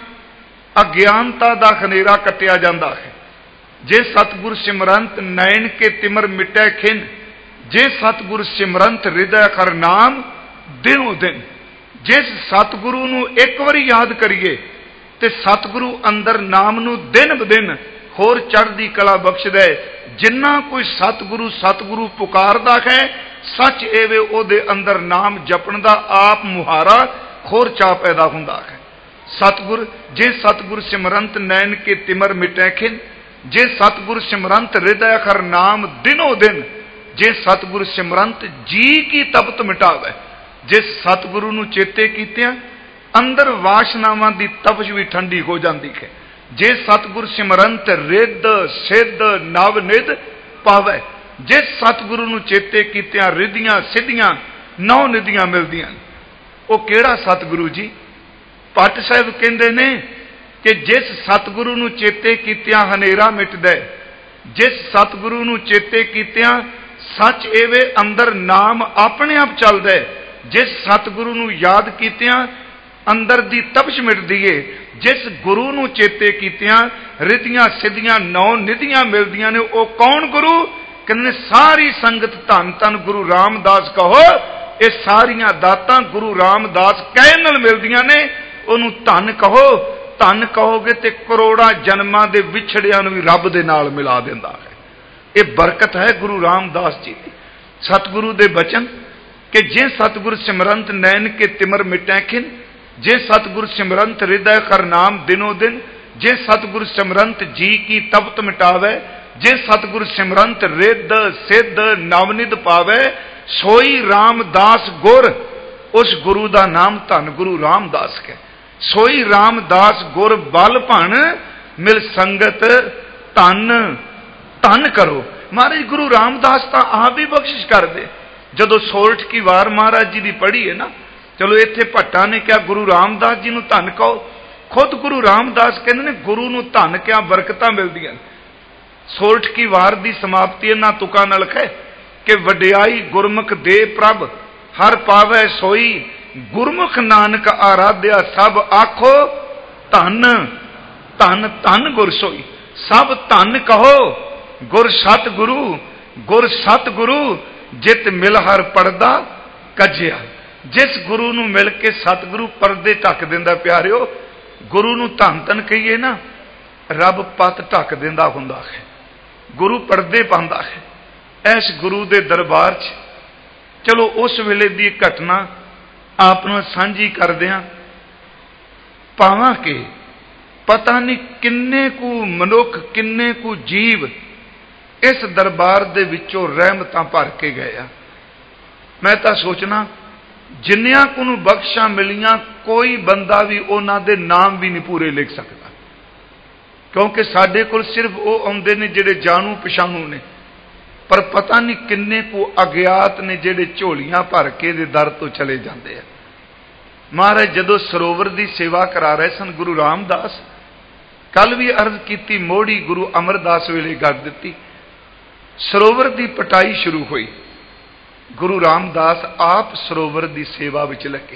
अज्ञानता का खनेरा कटिया जाता है। जे सतगुर सिमरंत नैन के तिमर मिटै खिन, जे सतगुर सिमरंत हृदय कर नाम दिनों दिन। जिस सतगुरु नूं एक बारी याद करिए ते सतगुरु अंदर नाम नूं दिन ब दिन होर चढ़दी कला बख्शदा है। जिन्ना कोई सतगुरु सतगुरु पुकारदा है, सच एवे ओदे अंदर नाम जपण दा आप मुहारा होर चा पैदा हुंदा है। सतगुर जे सतगुर सिमरंत नैन के तिमर मिटै खिन, जे सतगुर सिमरंत हृदय खर नाम दिनों दिन। जे सतगुर सिमरंत जी की तपत मिटावे। जिस सतगुरु नूं चेते कीतियां अंदर वासनावां दी तपश भी ठंडी हो जाती है। जे सतगुर सिमरंत रिद सिद्ध नव निध पावे। जिस सतगुरु नूं चेते कीतियां रिधियां सिद्धियां नौ निधियां मिलदियां। वो केड़ा सतगुरु जी? भट्ट साहिब कहंदे ने कि जिस सतगुरु नूं चेते कीतियां हनेरा मिटदा। जिस सतगुरु नूं चेते कीतियां सच एवे अंदर नाम अपने आप चलदा है। जिस सतगुरु नूं याद कीतियां अंदर दी तपश मिटदी है। जिस गुरु नूं चेते कीतियां रिधियां सिद्धियां नौ निधियां मिलदियां ने। वो कौन गुरु? कहंदे सारी संगत धन धन गुरु रामदास कहो। ये सारियां दातां गुरु रामदास कहण नाल मिलदियां ने। उहनूं धन कहो। धन कहोगे ते करोड़ां जन्मां दे विछड़ियां नूं भी रब दे नाल मिला दिंदा है। ये बरकत है गुरु रामदास जी की। सतगुरु दे बचन कि जे सतगुर सिमरंत नैन के तिमर मिटै खिन, जे सतगुर सिमरंत हृदय कर नाम दिनों दिन। जे सतगुर सिमरंत जी की तपत मिटावे। जे सतगुर सिमरंत रिद सिद्ध नवनिध पावे। सोई रामदास गुर, उस गुरु का नाम धन गुरु रामदास के। सोई रामदास गुर बल भन मिल संगत धन धन करो। महाराज गुरु रामदास तो आप भी बख्शिश कर दे। जदों सोलठ की वार महाराज जी की पढ़ी है ना, चलो इत्थे भट्टा ने क्या गुरु रामदास जी नूं धन कहो। खुद गुरु रामदास कहते ने गुरु नूं धन क्या बरकतां मिलदियां। सोलठ की वार की समाप्ति इन्हां तुकां नाल है कि वडियाई गुरमुख दे प्रभ हर पावै सोई। गुरमुख नानक आराध्या सब आखो धन धन धन गुर सोई। सब धन कहो गुर सत गुरु। गुर सत गुरु जित मिल हर पर्दा कजिया। जिस गुरु नूं मिल के सतगुरु पर्दे ढक दिंदा प्यारिओ। गुरु नूं धन धन कहिए ना, रब पत ढक दिंदा हुंदा है। गुरु पर्दे पांदा है। इस गुरु दे दरबार च चलो उस वेले दी घटना आप नूं सांझी करदिआं पावां कि पता नहीं किन्ने कु मनुख किन्ने कु जीव इस दरबार दे विचों रहमतां भर के गए आ। मैं तां सोचना जिन्नियां को नूं बख्शां मिलियां कोई बंदा भी उन्हां दे नाम भी नहीं पूरे लिख सकता। क्योंकि साडे कोल सिर्फ वो आउंदे ने जिहड़े जाणू पछाणू ने। पर पता नहीं किन्ने को अज्ञात ने जिहड़े झोलियां भर के दे दर तो चले जाते हैं। महाराज जदों सरोवर की सेवा करा रहे सन गुरु रामदास, कल भी अर्ज की मोड़ी गुरु अमरदास वेले कर दी। सरोवर की पटाई शुरू हुई। गुरु रामदास आप सरोवर की सेवा विच लगे।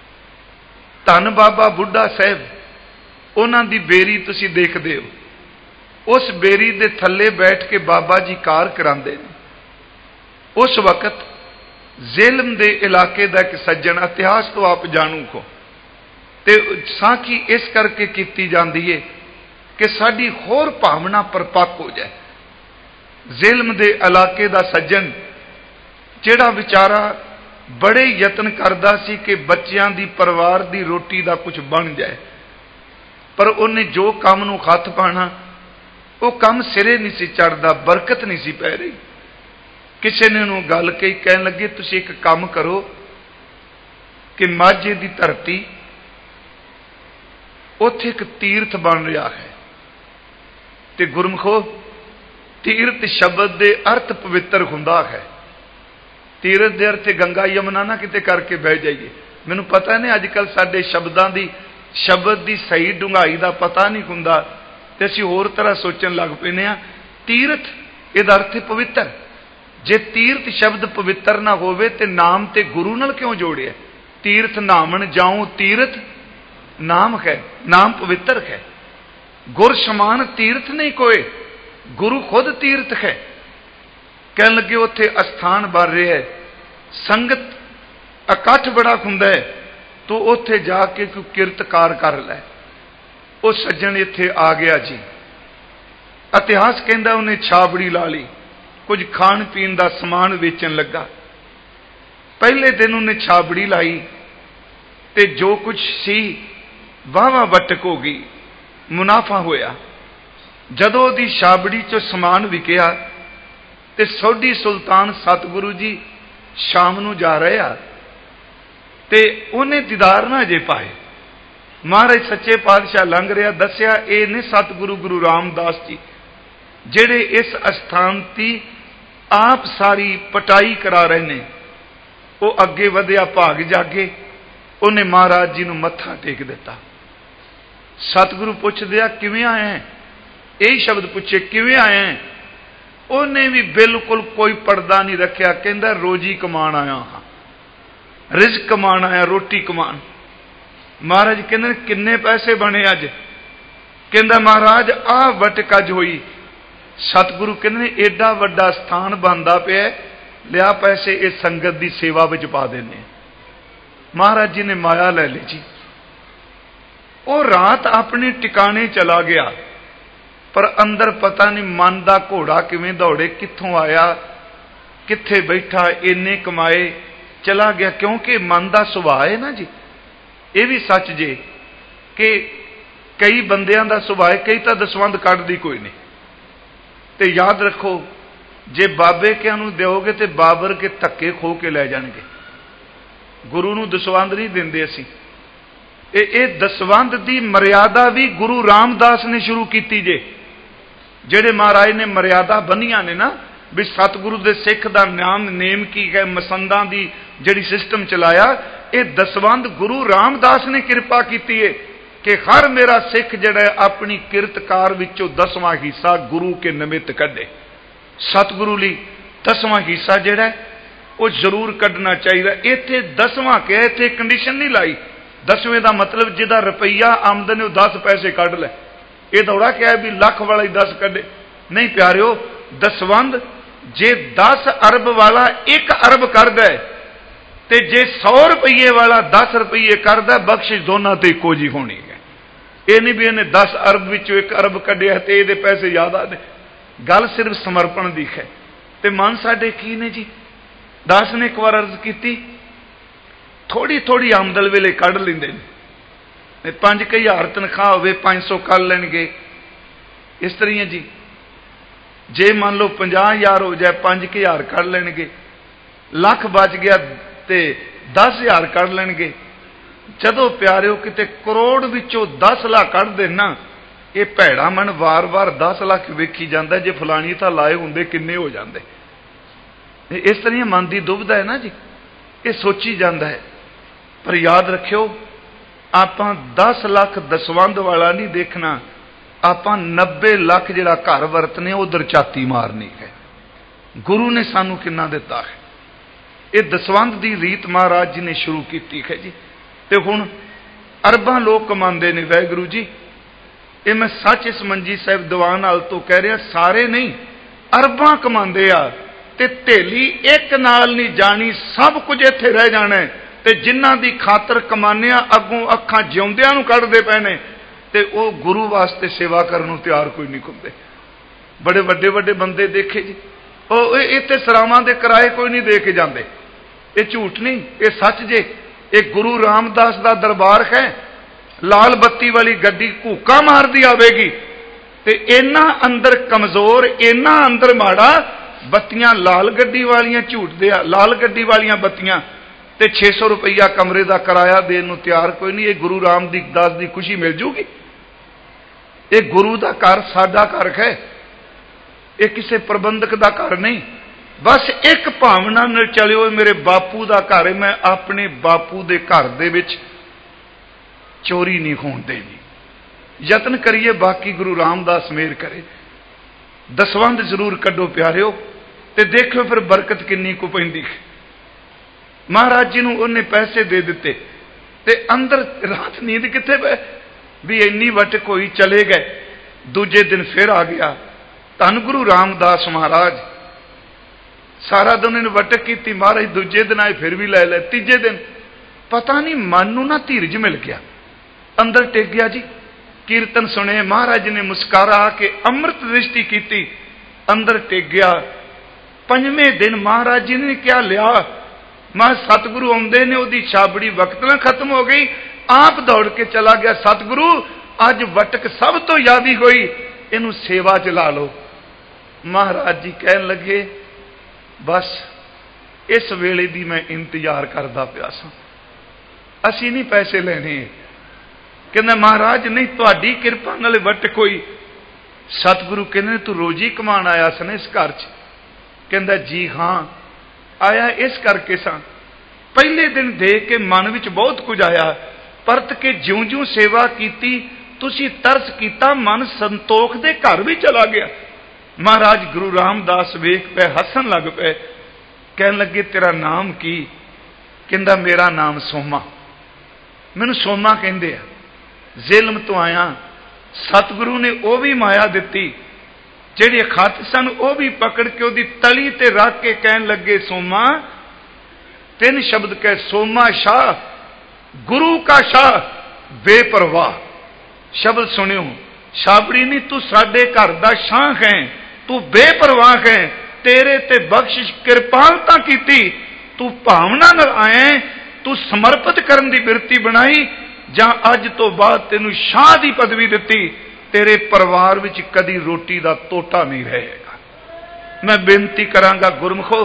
धन बाबा बुढ़ा साहब उन्हां दी बेरी तुसीं देखदे हो। उस बेरी दे थल्ले बैठ के बाबा जी कार करांदे ने। उस वक्त जेलम दे इलाके दा एक सज्जन, इतिहास तो आप जाणू हो, ते साखी इस करके कीती जांदी है कि साडी होर भावना परपक हो जाए। जेलम दे इलाके दा सज्जन जिहड़ा विचारा बड़े यतन करदा सी कि बच्चियां दी परिवार दी रोटी दा कुछ बन जाए, पर उन्हें जो काम नूं हत्थ पाना वो काम सिरे नहीं सी चढ़दा, बरकत नहीं सी पै रही। किसी ने नूं गल कही, कहन लगे तुसीं एक काम करो, कि माझे की धरती उत्थे एक तीर्थ बन रहा है। ते गुरमुखो तीर्थ शब्द दे अर्थ पवित्र हुंदा है। तीर्थ दे अर्थ गंगा यमुना ना किते करके बह जाइए। मैनूं पता नहीं अजकल साडे शब्दां दी शब्द की सही डूंघाई का पता नहीं हुंदा ते असीं होर तरह सोचण लग पैने आ। तीर्थ इहदा अर्थ है पवित्र। जे तीर्थ शब्द पवित्र ना होवे ते नाम ते गुरु नाल क्यों जोड़िया? तीर्थ नामन जाऊं तीर्थ नाम है, नाम पवित्र है। गुर समान तीर्थ नहीं कोई, गुरु खुद तीर्थ है। कह लगे उत्थे अस्थान बन रहा है, संगत इकट्ठ बड़ा हुंदा है, तो उत्थे जाके कोई किरतकार कर लै। वो सज्जन इत्थे आ गया जी। इतिहास कहता उन्हें छाबड़ी ला ली, कुछ खाण पीण का समान वेचन लगा। पहले दिन उन्हें छाबड़ी लाई ते जो कुछ सी वाहवा वटक हो गई, मुनाफा होया। जदों दी छाबड़ी चो समान विकिया ते सोढी सुल्तान सतगुरु जी शाम नूं जा रहे आ ते उन्हें दीदार ना अजे पाए। महाराज सच्चे पातशाह लंघ रहा, दसिया ये ने सतगुरु गुरु रामदास जी जेड़े इस अस्थान की आप सारी पटाई करा रहे ने। वो अगे वधिया, भाग जागे, उन्हें महाराज जी नूं मत्था टेक दिता। सतगुरु पुछदे आ किवें आए हैं? यही शब्द पूछे किवें आए हैं? उन्हें भी बिल्कुल कोई पर्दा नहीं रखा। कहंदा रोजी कमान आया हाँ, रिज़्क कमान आया, रोटी कमान। महाराज कहंदे किन्ने पैसे बने अज? कहंदा महाराज आ वटक अज होई। सतगुरु कहंदे एडा वड्डा स्थान बनदा पिया, लिया पैसे इस संगत की सेवा विच पा देने। महाराज जी ने माया ले ली जी। वो रात अपने टिकाने चला गया, पर अंदर पता नहीं मन का घोड़ा किवें दौड़े, कित्थों आया, कित्थे बैठा, इन्ने कमाए, चला गया। क्योंकि मन का सुभाव है ना जी। ये भी सच जे कि कई बंदियां दा सुभाव, कई तो दसवंध कढ़दी कोई नहीं। ते याद रखो, जे बाबे क्या नूं दिओगे ते बाबर के धक्के खो के लै जाणगे। गुरु नूं दसवंध नहीं दिंदे असीं। ये दसवंध की मर्यादा भी गुरु रामदास ने शुरू की जे। जेड़े महाराज ने मर्यादा बनिया ने ना भी सतगुरु दे सिख दा नाम नेम की है, मसंदा दी जिहड़ी सिस्टम चलाया, ये दसवंध गुरु रामदास ने कृपा की है कि हर मेरा सिख जिहड़ा अपनी किरतकार विचों दसवां हिस्सा गुरु के निमित्त कढे। सतगुरु लई दसवां हिस्सा जिहड़ा वो जरूर कढना चाहिए। इत्थे दसवां क्या, इत्थे कंडीशन नहीं लाई। दसवें का मतलब जिहदा रुपया आमदन है दस पैसे कढ़ लै। ये दौड़ा क्या है भी लख वाला ही दस कढ़े? नहीं प्यारिओ, दसवंध जे दस अरब वाला एक अरब करदा है ते जे सौ रुपये वाला दस रुपये करदा, बख्शिश दोनों तो इको जी होनी है। ये नहीं भी इन्हें दस अरब विचों एक अरब कढ़िया ते इहदे पैसे ज्यादा ने। गल सिर्फ समर्पण दी है। ते मन साडे की ने जी। दास ने एक बार अर्ज की, थोड़ी थोड़ी आमदन वेले कढ़ लेंदे ने। पांच कई हज़ार तनख्वाह होवे, पांच सौ कर लेंगे। इस तरह जी जे मान लो पंजाह हज़ार हो जाए, पांच कई हज़ार कर लेंगे। लख बच गया ते दस हज़ार कर लेंगे। जदों प्यारिओ किते करोड़ विचों दस लाख कढ़ दे ना, ये भैड़ा मन वार वार दस लाख वेखी जाता, जे फलानी तां लाए हुंदे किन्ने हो जाते। इस तरह मन की दुविधा है ना जी, ये सोची जाता है। पर याद रखियो, आपां दस लाख दसवंध वाला नहीं देखना, आपां नब्बे लाख जिहड़ा घर वरतने उधर झाती मारनी है। गुरु ने सानू किन्ना दिता है। ये दसवंध की रीत महाराज जी ने शुरू की है जी। तो हुण अरबां लोग कमाते ने वाहिगुरू जी। ये मैं सच इस मंजी साहिब दीवान हाल तो कह रहा, सारे नहीं, अरबां कमाते आ ते धेली एक नाल नहीं जानी, सब कुछ इत्थे रह जाना है। ते जिन्हां दी खातर कमाने अगों अखां जिउंदियां नूं कढदे पए ने, ते वो गुरु वास्ते सेवा करन नूं तैयार कोई नहीं हुंदे। बड़े वड्डे वड्डे बंदे देखे जी, वो इत्थे सरावां दे किराए कोई नहीं दे के जांदे। ये झूठ नहीं, ये सच जे। ये गुरु रामदास दा दरबार है। लाल बत्ती वाली गड्डी कूका मारदी आवेगी ते इन्ना अंदर कमजोर, इन्ना अंदर माड़ा, बत्तियां लाल गड्डी वालियां झूठ दे, लाल गड्डी वालियां बत्तियां ਤੇ ਛੇ सौ रुपया कमरे का किराया देने नूं तैयार कोई नहीं। ये गुरु रामदास की खुशी मिल जूगी? ये गुरु का घर साडा घर है, ये किसी प्रबंधक का घर नहीं। बस एक भावना नाल चलियो, मेरे बापू का घर है, मैं अपने बापू के घर दे विच चोरी नहीं होण देनी। यतन करिए, बाकी गुरु रामदास मेहर करे। दसवंध जरूर कड्डो प्यारिओ, ते देखो फिर बरकत किन्नी को पैंदी। महाराज जी नूं उन्हें पैसे दे दिते ते अंदर रात नींद कित्थे पै भी इन्नी वटक होई, चले गए। दूजे दिन फिर आ गया। धन गुरु रामदास महाराज सारा दिन इन्हें वटक की। महाराज दूजे दिन आए फिर भी लै लै। तीजे दिन पता नहीं मन नूं ना धीरज मिल गया, अंदर टिक गया जी। कीर्तन सुने, महाराज ने मुस्कारा आके अमृत दृष्टि की, अंदर टिक गया। पंजवें दिन महाराज जी ने क्या लिया, मैं सतगुरु आउंदे ने, उहदी छाबड़ी वक्त ना खत्म हो गई, आप दौड़ के चला गया। सतगुरु अज वटक सब तो यादी होई, इनू सेवा च ला लो। महाराज जी कहन लगे, बस इस वेले दी मैं इंतजार करदा पिया सां, असीं नहीं पैसे लेने। कहंदा महाराज नहीं, तुहाडी किरपा नाल वटक होई। सतगुरु कहंदे तू रोजी कमाण आया सन इस घर च? कहंदा जी हां आया इस करके सा। पहले दिन देख के मन विच बहुत कुछ आया, परत के ज्यों ज्यों सेवा की तुसी तरस किया, मन संतोख दे घर भी चला गया। महाराज गुरु रामदास वेख पे हसन लग पे, कहन लगे तेरा नाम की? कहंदा मेरा नाम सोमा। मैनू सोमा कहंदे आ, ज़िलम तो आया। सतगुरु ने वह भी माया दिती, जेड़े खत सन वह भी पकड़ के उहदी तली ते रख के कहन लगे सोमा, तीन शब्द कह, सोमा शाह गुरु का शाह बेपरवाह। शब्द सुनियो, छाबड़ी नहीं तू साडे घर दा शाह है, तू बेपरवाह है, तेरे ते बख्शिश कृपालता की, तू भावना नाल आए, तू समर्पित करन दी बिरती बनाई, जां अज तो बाद तेनू शाह दी पदवी दिती, तेरे परिवार विच कदी रोटी दा टोटा नहीं रहेगा। मैं बेनती करांगा गुरमुखो,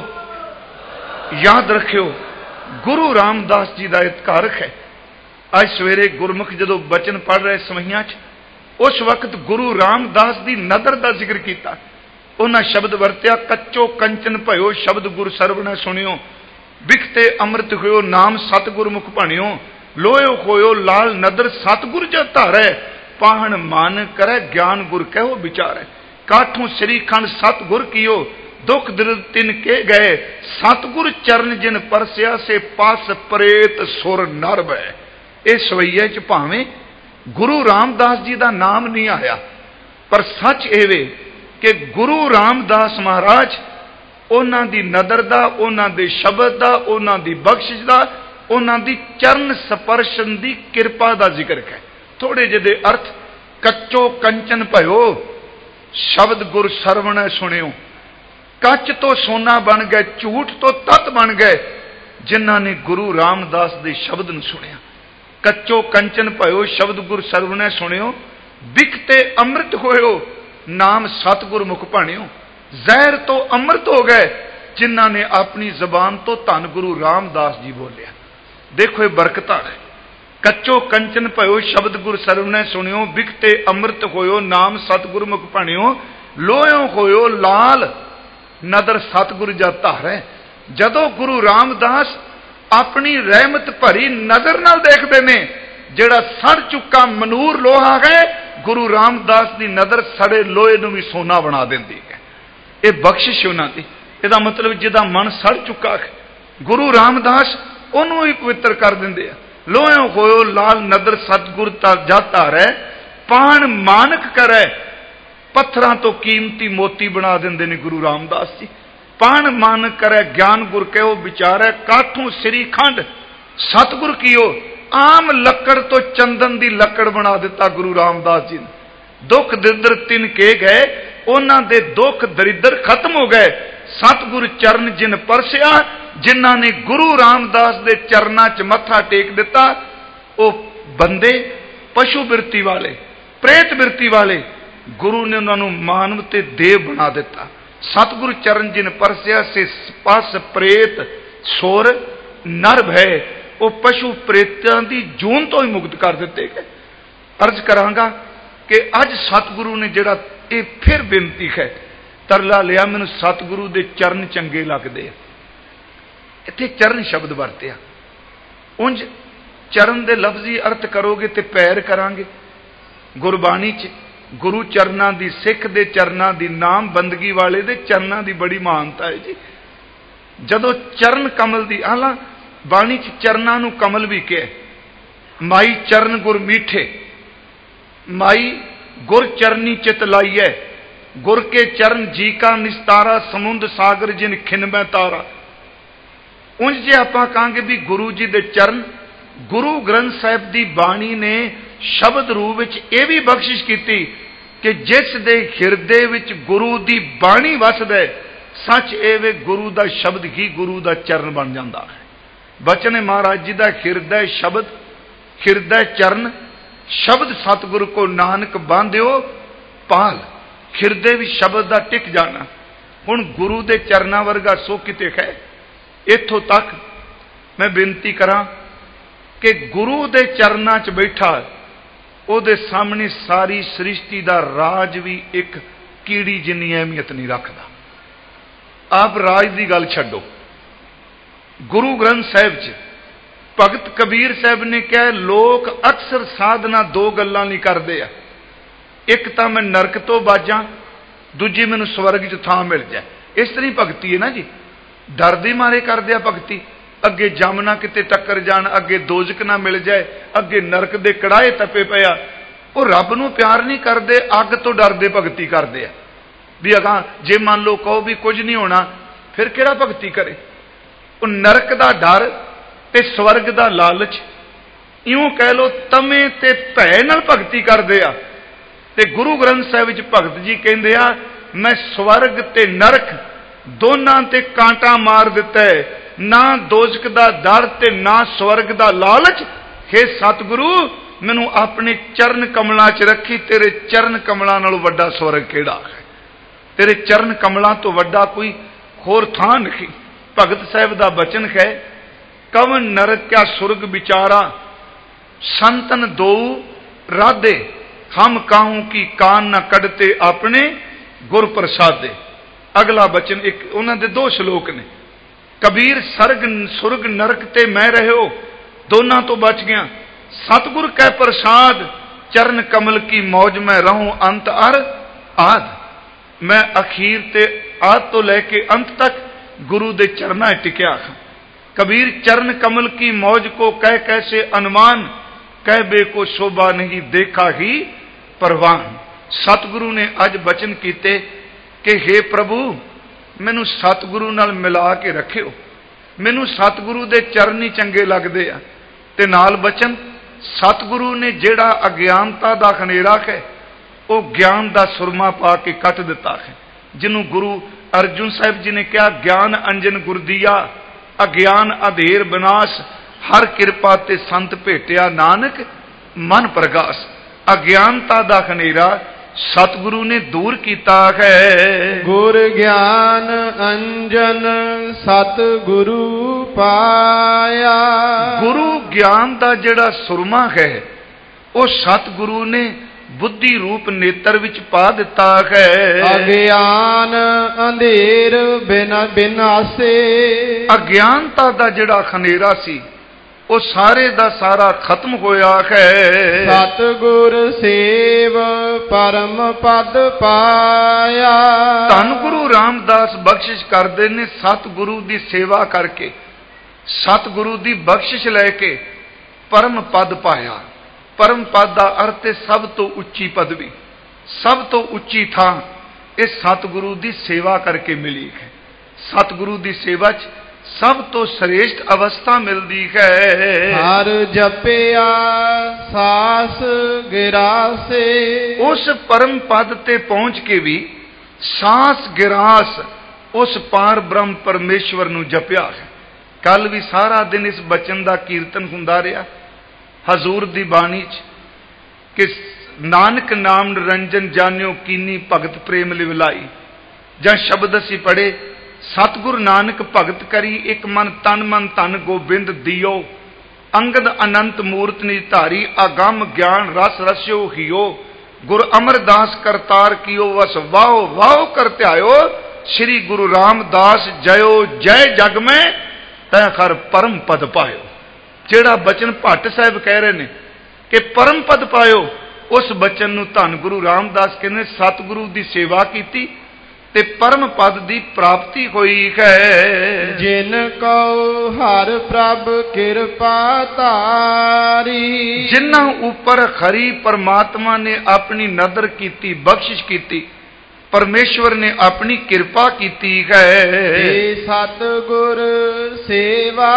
याद रखियो गुरु रामदास जी का एक घर है। अज सवेरे गुरमुख जदों बचन पढ़ रहे समैयां च, उस वक्त गुरु रामदास की नदर का जिक्र किया। उन्हें शब्द वरत्या, कच्चो कंचन भयो शब्द गुर सरवण सुनियो, बिखते अमृत होयो नाम सतगुर मुख भणियो, लोयो खोयो लाल नदर सतगुर जो धारै, पाहन मान करे ज्ञान गुर कहो विचारे, काठों श्रीखंड सतगुर कियो, दुख दर्द तिन के गए, सतगुर चरण जिन परसिया से पास प्रेत सुर नर बै। इस सवैये च भावें गुरु रामदास जी का नाम नहीं आया, पर सच एवे कि गुरु रामदास महाराज उन्हां दी नदर दा, उन्हां दे शब्द दा, उन्हां दी बख्शिश दा, उन्हां दी चरण स्पर्शन दी किरपा दा जिक्र है। थोड़े ਜਿਹੇ अर्थ, कच्चो कंचन भयो शब्द गुर सरवण सुनियो, कच तो सोना बन गए, झूठ तो तत बन गए जिन्हां ने गुरु रामदास दे शब्द नूं सुनिया। कच्चो कंचन भयो शब्द गुर सरवण सुनियो, बिकते अमृत होयो नाम सतगुर मुख भाणियो, जहर तो अमृत हो गए जिन्हां ने अपनी जबान तो धन गुरु रामदास जी बोलिया। देखो ये बरकतां है। कच्चो कंचन भयो शब्द गुर सरवण सुनियो, बिकते अमृत होयो नाम सतगुर मुख भाणियो, लोयो होयो लाल नदर सतगुर जा धारै। जदों गुरु रामदास अपनी रहमत भरी नजर नाल देखते ने, जेड़ा सड़ चुका मनूर लोहा है, गुरु रामदास की नजर सड़े लोहे नूं भी सोना बना देंदी है। ये बख्शिश उन्हां दी। इहदा मतलब जिहदा मन सड़ चुका है, गुरु रामदास उहनूं ही पवित्र कर दिंदे आ। लोयो होयो लाल नदर सतगुर जा धारै, पान मानक करे, पत्थरां तो कीमती मोती बना देंदे ने गुरु रामदास जी। पान मानक करे ज्ञान गुर कहो विचारे, काठों श्रीखंड सतगुर कियो, आम लकड़ तो चंदन दी लकड़ बना दिता गुरु रामदास जी ने। दुख दरिद्र तिन के गए, उन्हां दे दुख दरिद्र खत्म हो गए। सतगुर चरण जिन परसिया, जिन्हां ने गुरु रामदास दे चरनां च मत्था टेक दिता, वो बंदे पशु बिरती वाले, प्रेत बिरती वाले, गुरु ने उन्होंने मानव ते देव बना दिता। सतगुरु चरण जिन परसिया से पास प्रेत सुर नर भय वो पशु प्रेतां दी जून तो ही मुक्त कर दिते गए। अर्ज करांगा कि अज सतगुरु ने जिहड़ा ये फिर बेनती है तरला लिया, मैनूं सतगुरु दे चरण चंगे लगदे। इत्थे चरण शब्द वरतिया, उंज चरण दे लफ्जी अर्थ करोगे तो पैर करांगे। गुरबाणी च गुरु चरना दी, सिख दे चरना दी, नाम बंदगी वाले दे चरना दी बड़ी मानता है जी। जदों चरण कमल दी, हालां बाणी च चरना नूं कमल भी कहे, माई चरण गुर मीठे, माई गुर चरनी चित लाइए, गुर के चरण जी का निस्तारा, समुंद सागर जिन खिनमै तारा। उंज जे आपां कहांगे भी गुरु जी दे चरण, गुरु ग्रंथ साहिब दी बाणी ने शब्द रूप विच यह भी बख्शिश की कि जिस दे हिरदे विच गुरु दी बाणी वसदे, सच एवे गुरु दा शब्द ही गुरु दा चरण बन जाता है। बचन है महाराज जी दा हिरदय शब्द, हिरदय चरण शब्द सतगुरु को नानक बांधियो पाल। हिरदे भी शब्द दा टिक जाना। हुण गुरु दे चरना वर्गा सो किते है। इत्थों तक मैं बेनती करा कि गुरु दे चरना च बैठा ਉਹਦੇ सामने सारी सृष्टि का राज भी एक कीड़ी जिन्नी अहमियत नहीं रखता। आप राज की गल छड्डो, गुरु ग्रंथ साहिब च भगत कबीर साहब ने कहा लोग अक्सर साधना दो गल्लां नहीं करते आ, एक तो मैं नरक तो बाजा, दूजी मैनूं स्वर्ग च थां मिल जाए। इस तरह भगती है ना जी, डर दे मारे करदे आ भगती, अगे जम ना किते टक्कर जान, अगे दोजक ना मिल जाए, अगे नरक दे कड़ाए तपे पे आ। वो रब नूं प्यार नहीं करते, अग तो डरदे भगती करते आ भी अगां जे मान लो कहो भी कुछ नहीं होना, फिर किहड़ा भगती करे। वो नरक दा डर ते स्वर्ग दा लालच, इउं कह लो तमे ते भै नाल भगती करते आ। ते गुरु ग्रंथ साहिब विच भगत जी कहंदे आ मैं स्वर्ग ते नरक दोनां ते कांटा मार दिता है, ना दोजक दा डर ते ना स्वर्ग दा लालच। हे सतगुरु मैनू अपने चरण कमलों च रखी, तेरे चरण कमलों नालों वड्डा स्वर्ग केड़ा है, तेरे चरण कमलों तो वड्डा कोई होर थां नहीं। भगत साहब दा बचन है कवन नरक क्या सुरग विचारा, संतन दो राधे, हम काहू की कान न कड़ते अपने गुर प्रसादे। अगला बचन एक उन्हां दे दो श्लोक ने, कबीर सरग सुरग नरक ते मैं रहो, दोनों तो बच गया। सतगुर कै प्रसाद चरण कमल की मौज में रहूं अंत अर आद। मैं अखीर ते आद तो लेके अंत तक गुरु दे चरना टिक्या। कबीर चरण कमल की मौज को कह कैसे अनुमान, कह बे को शोभा नहीं देखा ही परवान। सतगुरु ने अज बचन कीते कि हे प्रभु मैनू सतगुरु नाल मिला के रखियो, मैनू सतगुरु दे चरण ही चंगे लगदे आ। ते नाल बचन सतगुरु ने जेड़ा अज्ञानता दा खनेरा है वो ज्ञान दा सुरमा पा के कट दिता है। जिन्हों गुरु अर्जुन साहिब जी ने कहा ज्ञान अंजन गुर दिया, अज्ञान अधेर विनाश, हर कृपा ते संत भेटिया नानक मन प्रगास। अज्ञानता दा खनेरा सतगुरु ने दूर किया है। गुर ज्ञान अंजन सतगुरु पाया। गुरु ज्ञान का जिहड़ा सुरमा है वो सतगुरु ने बुद्धि रूप नेत्र विच पा दिता है। अज्ञान अंधेर बिना बिनासे। अज्ञानता का जिहड़ा खनेरा सी वो सारे दा सारा खत्म होया है। सतगुर सेव परम पद पाया। धन गुरु रामदास बख्शिश करते ने सतगुरु की सेवा करके, सतगुरु की बख्शिश लैके परम पद पाया। परम पद का अर्थ है सब तो उच्ची पदवी, सब तो उच्ची थां इस सतगुरु की सेवा करके मिली है। सतगुरु की सेवा च सब तो श्रेष्ठ अवस्था मिलती है। हर जपिया सास गिरासे। उस परम पद ते पहुंच के भी सांस गिरास उस पार ब्रह्म परमेश्वर नू जपिया है। कल भी सारा दिन इस बचन का कीर्तन हुंदा रहा हजूर दी बाणी च कि नानक नाम निरंजन जानियो कीनी भगत प्रेम लिवलाई। जां शब्द असी पढ़े सतगुरु नानक भगत करी एक मन तन मन धन गोबिंद दियो अंगद अनंत मूर्त निज धारी आगम ज्ञान रस रस्यो हियो गुरु अमरदास करतार कियो वस वाहो वाहो कर त्यायो श्री गुरु रामदास जयो जय जग में तै खर परम पद पायो। जेड़ा बचन भट्ट साहब कह रहे ने कि परम पद पायो, उस बचन नूं धन गुरु रामदास कहने सतगुरु की सेवा की ते परम पद की प्राप्ति होई है। जिन को हर प्रभ कृपा तारी, जिन्हां उपर खरी परमात्मा ने अपनी नदर की बख्शिश की, परमेश्वर ने अपनी कृपा की है। सतगुर सेवा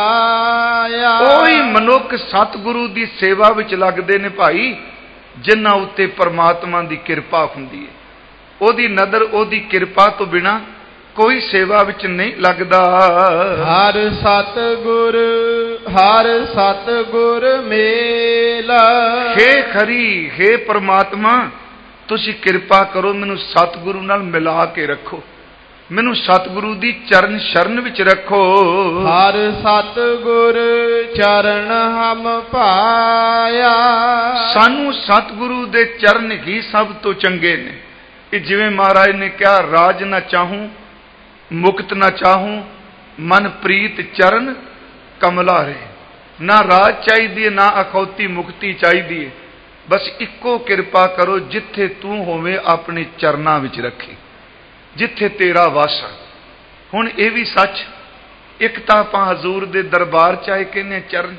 लाया, कोई मनुख सतगुरु की सेवा विच लगदे ने भाई जिन्हां उत्ते परमात्मा की कृपा हुंदी है। ओदी नदर ओदी कृपा तो बिना कोई सेवा विच नहीं लगदा। हर सतगुर हर सतगुर मेला, हे खरी हे परमात्मा तुसी कृपा करो मैनू सतगुरु नाल मिला के रखो, मैनू सतगुरु दी चरण शरण विच रखो। हर सतगुर चरण हम पाया, सानू सतगुरु दे चरण ही सब तो चंगे ने। कि जिवें महाराज ने कहा राज ना चाहूं मुक्त ना चाहूं मन प्रीत चरण कमला रे, ना राज चाहिए ना अखौती मुक्ति चाहिए, बस इको कृपा करो जिथे तू होवे अपने चरना विच रखी, जिथे तेरा वास। हुण ये भी सच, एक तां आपां हजूर दे दरबार च आए कहने चरण,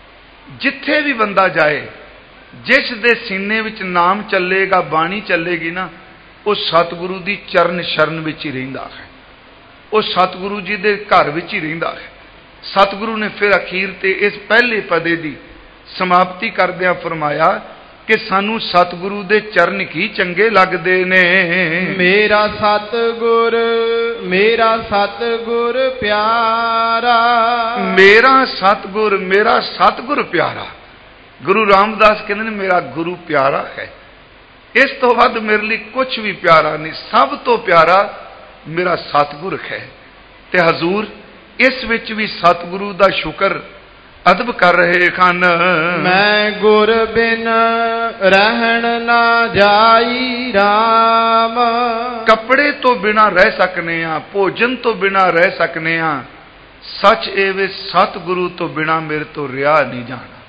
जिथे भी बंदा जाए जिस दे सीने विच नाम चलेगा बाणी चलेगी ना वो सतगुरु दी चरण शरण विच ही रहिंदा है, वो सतगुरु जी दे घर विच ही रहिंदा है। सतगुरु ने फिर अखीर ते इस पहले पदे दी समाप्ति करदियां फरमाया कि सानू सतगुरु दे चरण ही चंगे लगदे ने। मेरा सतगुर मेरा सतगुर प्यारा, मेरा सतगुर मेरा सतगुर प्यारा। गुरु रामदास कहते हैं मेरा गुरु प्यारा है, इस तो वध मेरे लिए कुछ भी प्यारा नहीं, सब तो प्यारा मेरा सतगुर है। ते हजूर इस विच भी सतगुरु दा शुक्र अदब कर रहे हैं। मैं गुर बिन रहन ना जाई राम, कपड़े तो बिना रह सकने आ, भोजन तो बिना रह सकने आ, सच एवे सतगुरु तो बिना मेरे तो रिया नहीं जाना।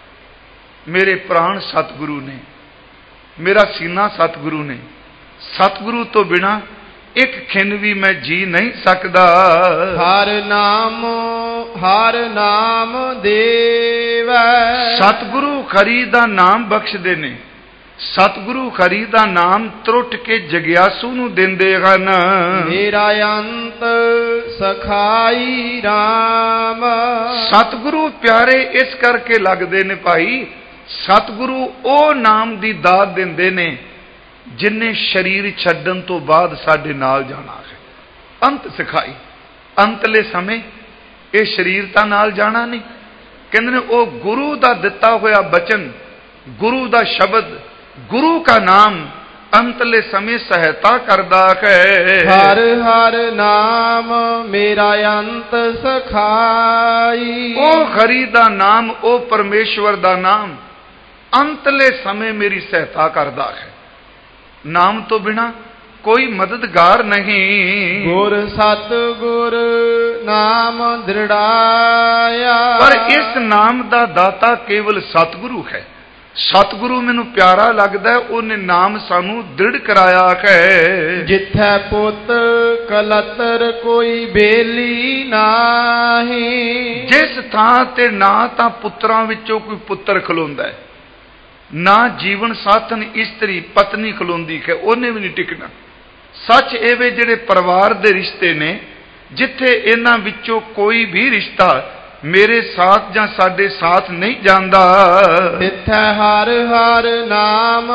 मेरे प्राण सतगुरु ने, मेरा सीना सतगुरु ने, सतगुरु तो बिना एक खिन भी मैं जी नहीं सकदा। हर नाम हर नाम देव, सतगुरु खरी दा नाम बख्शदे ने, सतगुरु खरी दा नाम त्रुट के जग्यासू नूं दिंदे हन। मेरा अंत सखाई राम, सतगुरु प्यारे इस करके लगदे ने भाई, सतगुरु ओ नाम दी दात दिंदे ने जिन्हें शरीर छड्डन तो बाद साडे नाल जाना है। अंत सिखाई, अंतले समय ये शरीर तां नाल जाना नहीं, कहंदे ने ओ गुरु दा दिता होया बचन, गुरु दा शब्द, गुरु का नाम अंतले समय सहायता करदा है। हर हर नाम मेरा अंत सखाई, ओ खरी दा नाम, ओ परमेश्वर दा नाम अंतले समय मेरी सहायता करदा है। नाम तो बिना कोई मददगार नहीं। गुर सतगुर नाम दृढ़ाया, पर इस नाम दा दाता केवल सतगुरु है। सतगुरु मैनू प्यारा लगदा है, उन्हें नाम सानू दृढ़ कराया है। जिथे पुत कलतर कोई बेली नाही, जिस थां ते ना तां पुत्रां विचों कोई पुत्र खलोंदा है, ना जीवन साथन इस्त्री पत्नी खलोंदी है, उन्हें भी नहीं टिकना। सच एवे जिहड़े परिवार दे रिश्ते ने, जिथे इन्हां विचों कोई भी रिश्ता मेरे साथ जां साडे साथ नहीं जांदा, तिथे हर हर नाम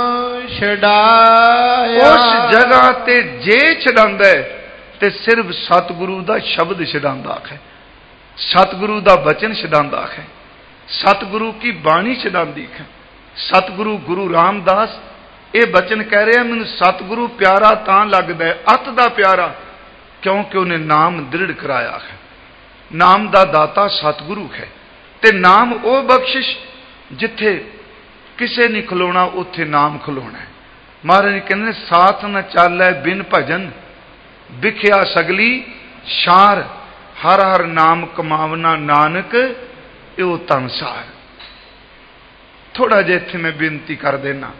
छड़ाया। उस जगह ते जे छड़ांदा है ते सिर्फ सतगुरु दा शब्द छड़ांदा है, सतगुरु दा वचन छड़ांदा है, सतगुरु की बाणी छड़ांदी है। सतगुरु गुरु रामदास ये बचन कह रहे हैं, मैनू सतगुरु प्यारा तां लगदा है, अत दा प्यारा क्योंकि उन्हें नाम दृढ़ कराया है। नाम दा दाता सतगुरु है, ते नाम वो बख्शिश जिथे किसे नहीं खलोना उत्थे नाम खलोना है। महाराज कहते साथ न चालै बिन भजन, बिख्या सगली शार, हर हर नाम कमावना नानक यो तनसार। थोड़ा जिहा इत्थे मैं बेनती कर देना,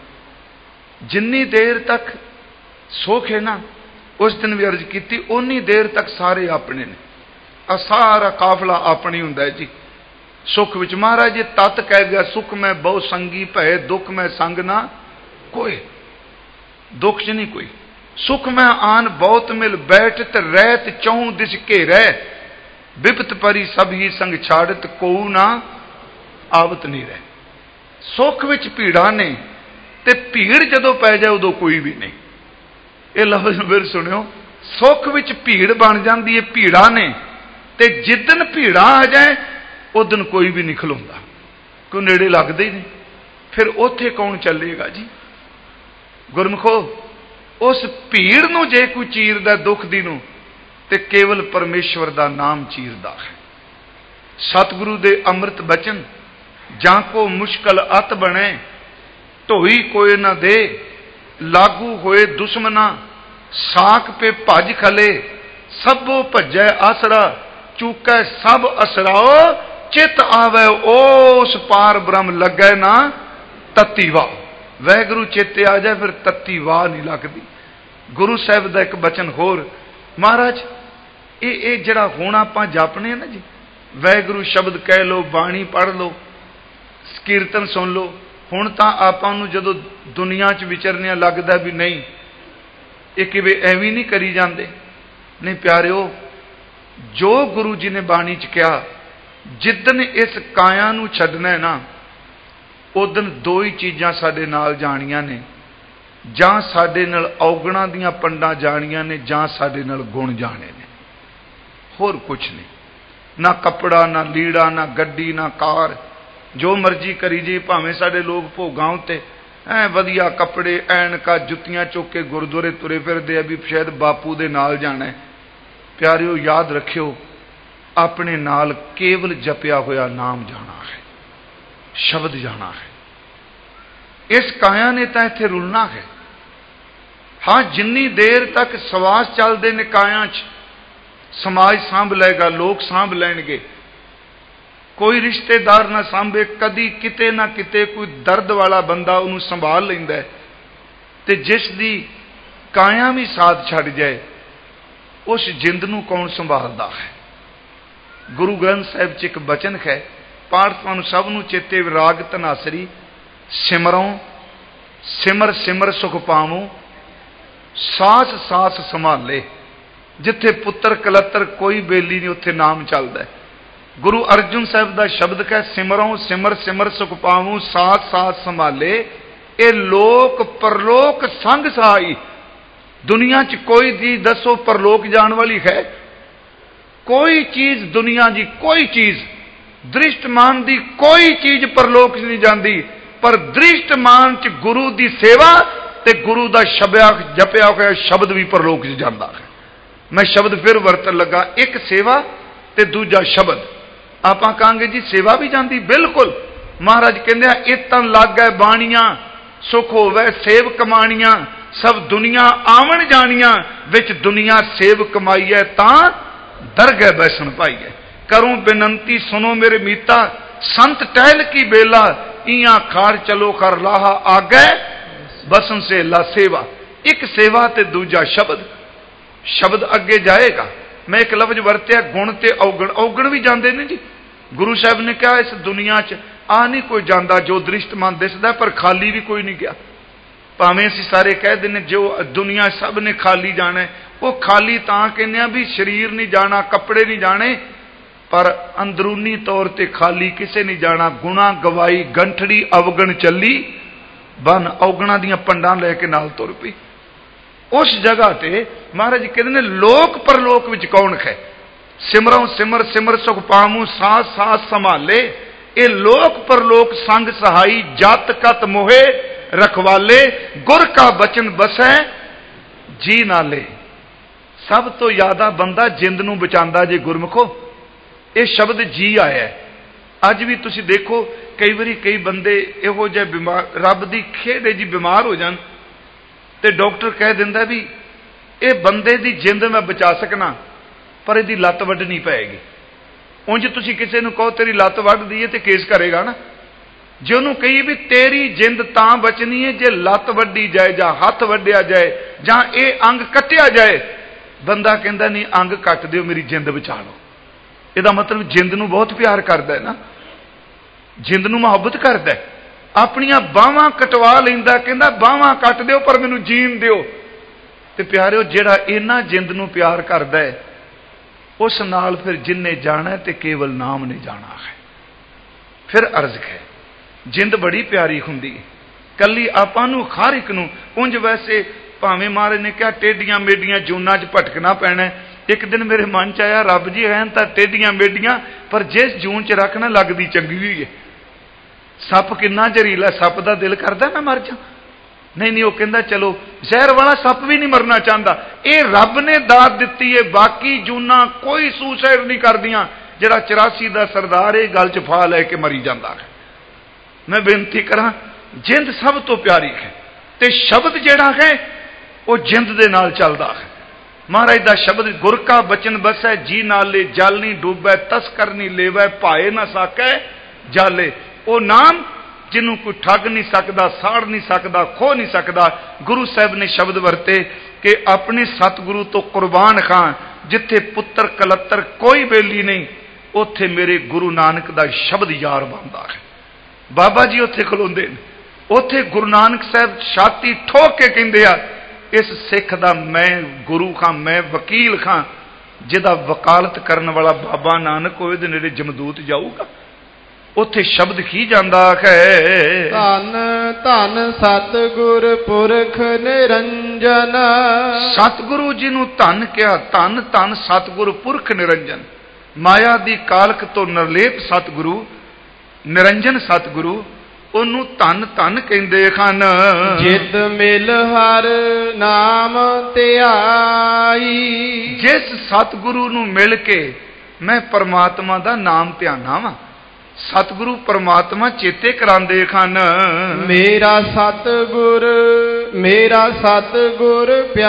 जिन्नी देर तक सुख है ना, उस दिन भी अर्ज की उन्नी देर तक सारे अपने ने, आ सारा काफला अपनी हुंदा है जी। सुख विच महाराज जी तत् कह गया, सुख में बहु संगी भय, दुख में संग ना कोई। दुख च नहीं कोई, सुख में आन बहुत मिल बैठत, रहत चौं दिश घेरै, विपत परी सब ही संग छाड़त, को ना आवत नहीं रहे। सुख विच भीड़ा ने, ते भीड़ जदों पै जाए उदों कोई भी नहीं। ये लफ्ज फिर सुनियो, सुख विच भीड़ बन जाती है, भीड़ा ने, ते जिदन भीड़ा आ जाए उस दिन कोई भी नहीं खलोंदा, कोई नेड़े लगदे ही नहीं। फिर उत्थे कौन चलेगा जी? गुरमुखो, उस भीड़ नूं जे कोई चीरदा दुख दी नूं, ते केवल परमेश्वर दा नाम चीरदा है। सतगुरु दे अमृत बचन जां को मुश्किल अत बने, ढोई कोई न दे, लागू होए दुश्मना, साक पे भज खले, सबो भजै आसरा, चूकै सब असराओ, चित आवे ओस पार ब्रह्म लगे ना तत्ती वाह। वैगुरु चेते आ जाए फिर तत्ती वाह नहीं लगती। गुरु साहब का एक बचन होर, महाराज ये ये जड़ा हुण आपां जापने ना जी, वैगुरु शब्द कह लो, बाणी पढ़ लो, कीर्तन सुन लो, हुण तां आपां नूं जदों दुनिया च विचरनिया लगदा भी नहीं ये किवें एवें नहीं करी जांदे। नहीं प्यारिओ, जो गुरु जी ने बाणी च कहा, जिदन इस काया नूं छड्डना है ना, उदन दो ही चीज़ां साडे नाल जाणियां ने, जां साडे नाल औगणां दीयां पंडां जाणियां ने, जां साडे नाल गुण जाणे ने, होर कुछ नहीं। ना कपड़ा, ना लीड़ा, ना गड्डी, ना कार, जो मर्जी करी जी। भावें साडे लोग भोगां उत्ते ऐ वधिया कपड़े, ऐनका, जुत्तियां चुक के गुरुद्वारे तुरे फिरदे आ भी शायद बापू दे नाल जाना है। प्यारिओ याद रखियो, अपने नाल केवल जपिया होया नाम जाना है, शब्द जाना है। इस काया ने तो इत्थे रुलना है। हाँ, जिन्नी देर तक सवास चलते ने काया च, समाज सांभ लेगा, लोग सांभ लैणगे, कोई रिश्तेदार ना सांभे, कदी किते ना किते कोई दर्द वाला बंदा उन्होंने संभाल लैंदा है, ते जिस दी काया भी साथ छड़ जाए उस जिंद नूं कौन संभालदा है? गुरु ग्रंथ साहिब च एक बचन है, पाठ तुहानूं सब नूं चेते, राग धनासरी, सिमरों सिमर सिमर सुख पावों, सास सास संभाले। जिथे पुत्र कलत्र कोई बेली नहीं, उत्थे नाम चलदा है। गुरु अर्जुन साहब का शब्द है, सिमरों सिमर सिमर सुख पावों, साथ साथ संभाले, ये लोक परलोक संग सहाई। दुनिया च कोई चीज दसो परलोक जान वाली है? कोई चीज दुनिया की, कोई चीज दृष्टमान की कोई चीज परलोक नहीं जाती, पर दृष्टमान च गुरु की सेवा ते गुरु का शब्या जपया होया शब्द भी परलोक च जाता है। मैं शब्द फिर वरतन लगा, एक सेवा ते दूजा शब्द। आप कहांगे जी सेवा भी जाती, बिल्कुल। महाराज कहते इतन लग गए बाणियां, सुख होवे सेव कमाणियां, सब दुनिया आवन जानियां, विच दुनिया सेव कमाई है तां दरगह बैसन पाई है। करूं बेनंती सुनो मेरे मीता, संत टहल की बेला, इया खार चलो कर लाहा आगे, बसन से ला सेवा। एक सेवा ते दूजा शब्द, शब्द अगे जाएगा। मैं एक लफ्ज वरत्या गुण ते औगण, औगण भी जाते ने जी। गुरु साहब ने कहा इस दुनिया च आ नहीं कोई जाता जो दृष्टमान दिसदा, पर खाली भी कोई नहीं गया। भावें असीं सारे कह देने जो दुनिया सब ने खाली जाना है, वो खाली तां कहने भी शरीर नहीं जाना, कपड़े नहीं जाने, पर अंदरूनी तौर ते खाली किसे नहीं जाना। गुणा गवाई गंठड़ी अवगण चली, बन औगणा दियां पंडां लैके नाल तुर पई। उस जगह ते महाराज कहते हैं लोक परलोक विच कौन है? सिमरों सिमर सिमर सुख पावूं, साथ साथ संभाले, ये लोक परलोक संग सहाई, जात कत मोहे रखवाले, गुर का बचन बसै जी नाले। सब तो ज्यादा बंदा जिंद नूं बचांदा जे गुरमुखो। ये शब्द जी आया। अज भी तुसीं देखो कई बारी कई बंदे इहो जिहे बीमार, रब दी खेड जी बीमार हो जान ते डॉक्टर कह दिंदा भी ये बंदे दी जिंद मैं बचा सकना पर इहदी लत्त वड्ढनी पैगी। उंज तुसीं किसी नूं कहो तेरी लत्त वड्ढ दी ते केस करेगा ना। जे उन्होंने कही भी तेरी जिंद तां बचनी है जे लत्त वड्डी जाए जां हथ वड्डिया जाए जां ये अंग कट्टिया जाए, बंदा कहता नहीं अंग कट दिओ मेरी जिंद बचा लो। इसदा मतलब जिंद नूं बहुत प्यार करदा है ना, जिंद नूं मुहब्बत करदा है। अपनियां बाहां कटवा लैंदा, कहंदा बाहां कट दिओ पर मैनूं जीण दिओ। ते प्यारिओ जिहड़ा इन्हां जिंद नूं प्यार करदा है उस नाल फिर जिन्ने जाना है ते केवल नाम ने जाना है। फिर अर्ज है जिंद बड़ी प्यारी हुंदी है, कली आपां नूं हर एक नूं। उंज वैसे भावें महाराज ने कहा टेढ़ियां मेढ़ियां जूनां च भटकना पैना। एक दिन मेरे मन च आया रब जी हैं तां टेढ़ियां मेढ़ियां पर जिस जून च रखना लगदी चंगी हुई है। सप किन्ना जहरीला, सप दा दिल करदा मैं मर जा। नहीं नहीं, वो कहंदा चलो जहर वाला सप भी नहीं मरना चाहता। ये रब ने दात दित्ती है, बाकी जूना कोई सुसाइड नहीं करदियां। जिहड़ा चौरासी दा सरदार है गल च फा लैके मरी जांदा है। मैं बेनती करा जिंद सब तो प्यारी है ते शब्द जिहड़ा है वो जिंद दे नाल चलदा है। महाराज दा शब्द गुर का बचन बसै जी नाले जल नहीं डूबै तस्कर नहीं लेवै भाए ना साकै जाले। वो नाम जिन्हों कोई ठग नहीं सकता, साड़ नहीं सकता, खो नहीं सकता। गुरु साहब ने शब्द वरते कि अपने सतगुरु तो कुर्बान खां, जिथे पुत्र कलत्तर कोई बेली नहीं उथे मेरे गुरु नानक दा शब्द यार बनता है। बाबा जी उत्थे खलोंदे ने, उत्थे गुरु नानक साहब छाती ठोक के कहंदे आ इस सिख दा मैं गुरु खां, मैं वकील खां। जिहदा वकालत करन वाला बाबा नानक होवे दे नेड़े जमदूत जाऊगा। उत्थे शब्द की जांदा है धन धन सतगुर पुरख निरंजन। सतगुरु जी नूं धन किया, धन धन सतगुर पुरख निरंजन। माया दी कालक तो निर्लेप सतगुरु, निरंजन सतगुरु, ਉਹਨੂੰ ਧੰਨ ਧੰਨ ਕਹਿੰਦੇ ਹਨ। ਜਿਤ ਮਿਲ ਹਰ ਨਾਮ ਧਿਆਈ। ਜਿਸ ਸਤਿਗੁਰੂ ਨੂੰ ਮਿਲ ਕੇ ਮੈਂ ਪਰਮਾਤਮਾ ਦਾ ਨਾਮ ਧਿਆਨਾ ਵਾਂ, ਸਤਿਗੁਰੂ ਪਰਮਾਤਮਾ ਚੇਤੇ ਕਰਾਉਂਦੇ ਹਨ। ਮੇਰਾ ਸਤਿਗੁਰ ਮੇਰਾ ਸਤਿਗੁਰ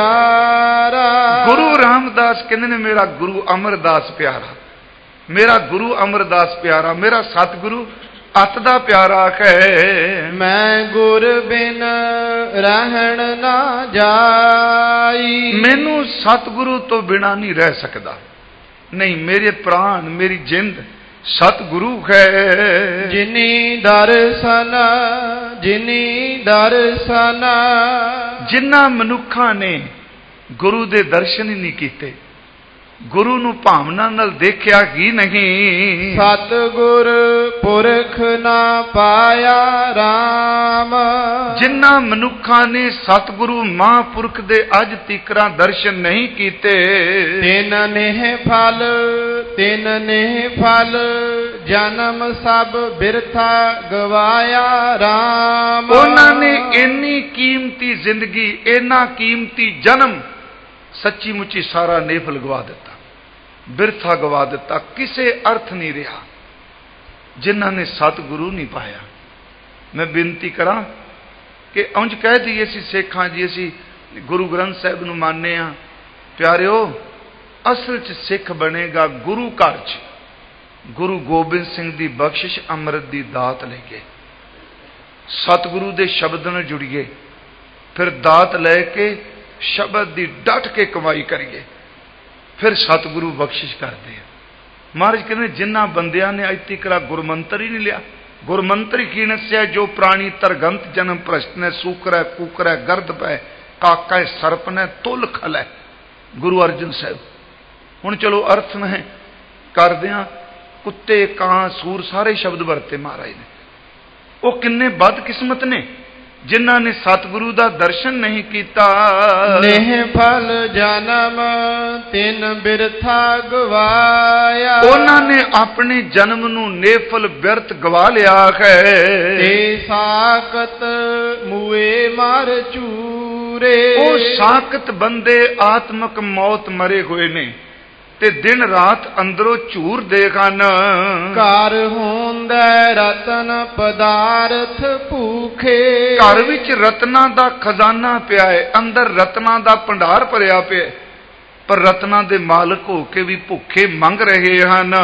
ਪਿਆਰਾ। ਗੁਰੂ ਰਾਮਦਾਸ ਕਹਿੰਦੇ ਨੇ ਮੇਰਾ ਗੁਰੂ ਅਮਰਦਾਸ ਪਿਆਰਾ, ਮੇਰਾ ਗੁਰੂ ਅਮਰਦਾਸ ਪਿਆਰਾ, ਮੇਰਾ ਸਤਿਗੁਰੂ अत दा प्यारा है। मैं गुर बिन रहन ना जाई। मैनू सतगुरु तो बिना नहीं रह सकता। नहीं, मेरे प्राण मेरी जिंद सतगुरु है। जिनी दर्शन जिनी दर्शन। जिन्ना मनुखा ने गुरु दे दर्शन ही नहीं कीते, गुरु नूं भावना नाल देखिया ही नहीं। सतगुर पुरख ना पाया राम। जिन्ना मनुखा ने सतगुरु महापुरख दे अज तिकरा दर्शन नहीं कीते, तिन नेह फल तिन नेह फल जन्म सब बिरथा गवाया राम। उन्होंने इन्नी कीमती जिंदगी, इन्ना कीमती जन्म सच्ची मुची सारा नेफल गवा दिता, बिरथा गवा दिता, किसे अर्थ नहीं रहा जिन्हों ने सतगुरु नहीं पाया। मैं बेनती करा कि उंज कह दी असी सिख हाँ जी, असी गुरु ग्रंथ साहब नूं मानने आ। प्यारिओ असल च सिख बनेगा गुरु घर च, गुरु गोबिंद सिंह दी बख्शिश अमृत दी दात लेके सतगुरु दे शब्द नाल जुड़िए, फिर दात लैके शब्द दी डट के कमाई करिए, फिर सतगुरु बख्शिश करते हैं। महाराज कहते जिन्ना बंदियां ने अज तक गुरमंत्र ही नहीं लिया। गुरमंत्र की नस्या जो प्राणी तरगंत जन्म भ्रष्ट ने सूकर है कुकर है गर्द पै काका है सर्प ने तुल खल है। गुरु अर्जन साहब हुण चलो अर्थ में कर दिया, कुत्ते कां सूर सारे शब्द वरते महाराज ने। वो किन्ने बदकिस्मत ने जिन्हां ने सतगुरु दा दर्शन नहीं कीता। नेह फल जन्म तिन बिरथा गवाया। उन्हां ने अपने जन्म नूं नेफल बिरथ गवा लिया है। ते साकत मुए मार चूर। ਦੂਰੇ। ਉਹ ਸਾਖਤ ਬੰਦੇ ਆਤਮਕ ਮੌਤ ਮਰੇ ਹੋਏ ਨੇ ਤੇ ਦਿਨ ਰਾਤ ਅੰਦਰੋਂ ਝੂਰਦੇ ਹਨ। ਘਰ ਹੁੰਦੈ ਰਤਨ ਪਦਾਰਥ ਭੂਖੇ। ਘਰ ਵਿੱਚ ਰਤਨਾਂ ਦਾ ਖਜ਼ਾਨਾ ਪਿਆ ਹੈ, ਅੰਦਰ ਰਤਨਾਂ ਦਾ ਭੰਡਾਰ ਭਰਿਆ ਪਿਆ, ਪਰ ਰਤਨਾਂ ਦੇ ਮਾਲਕ ਹੋ ਕੇ ਵੀ ਭੁੱਖੇ ਮੰਗ ਰਹੇ ਹਨ।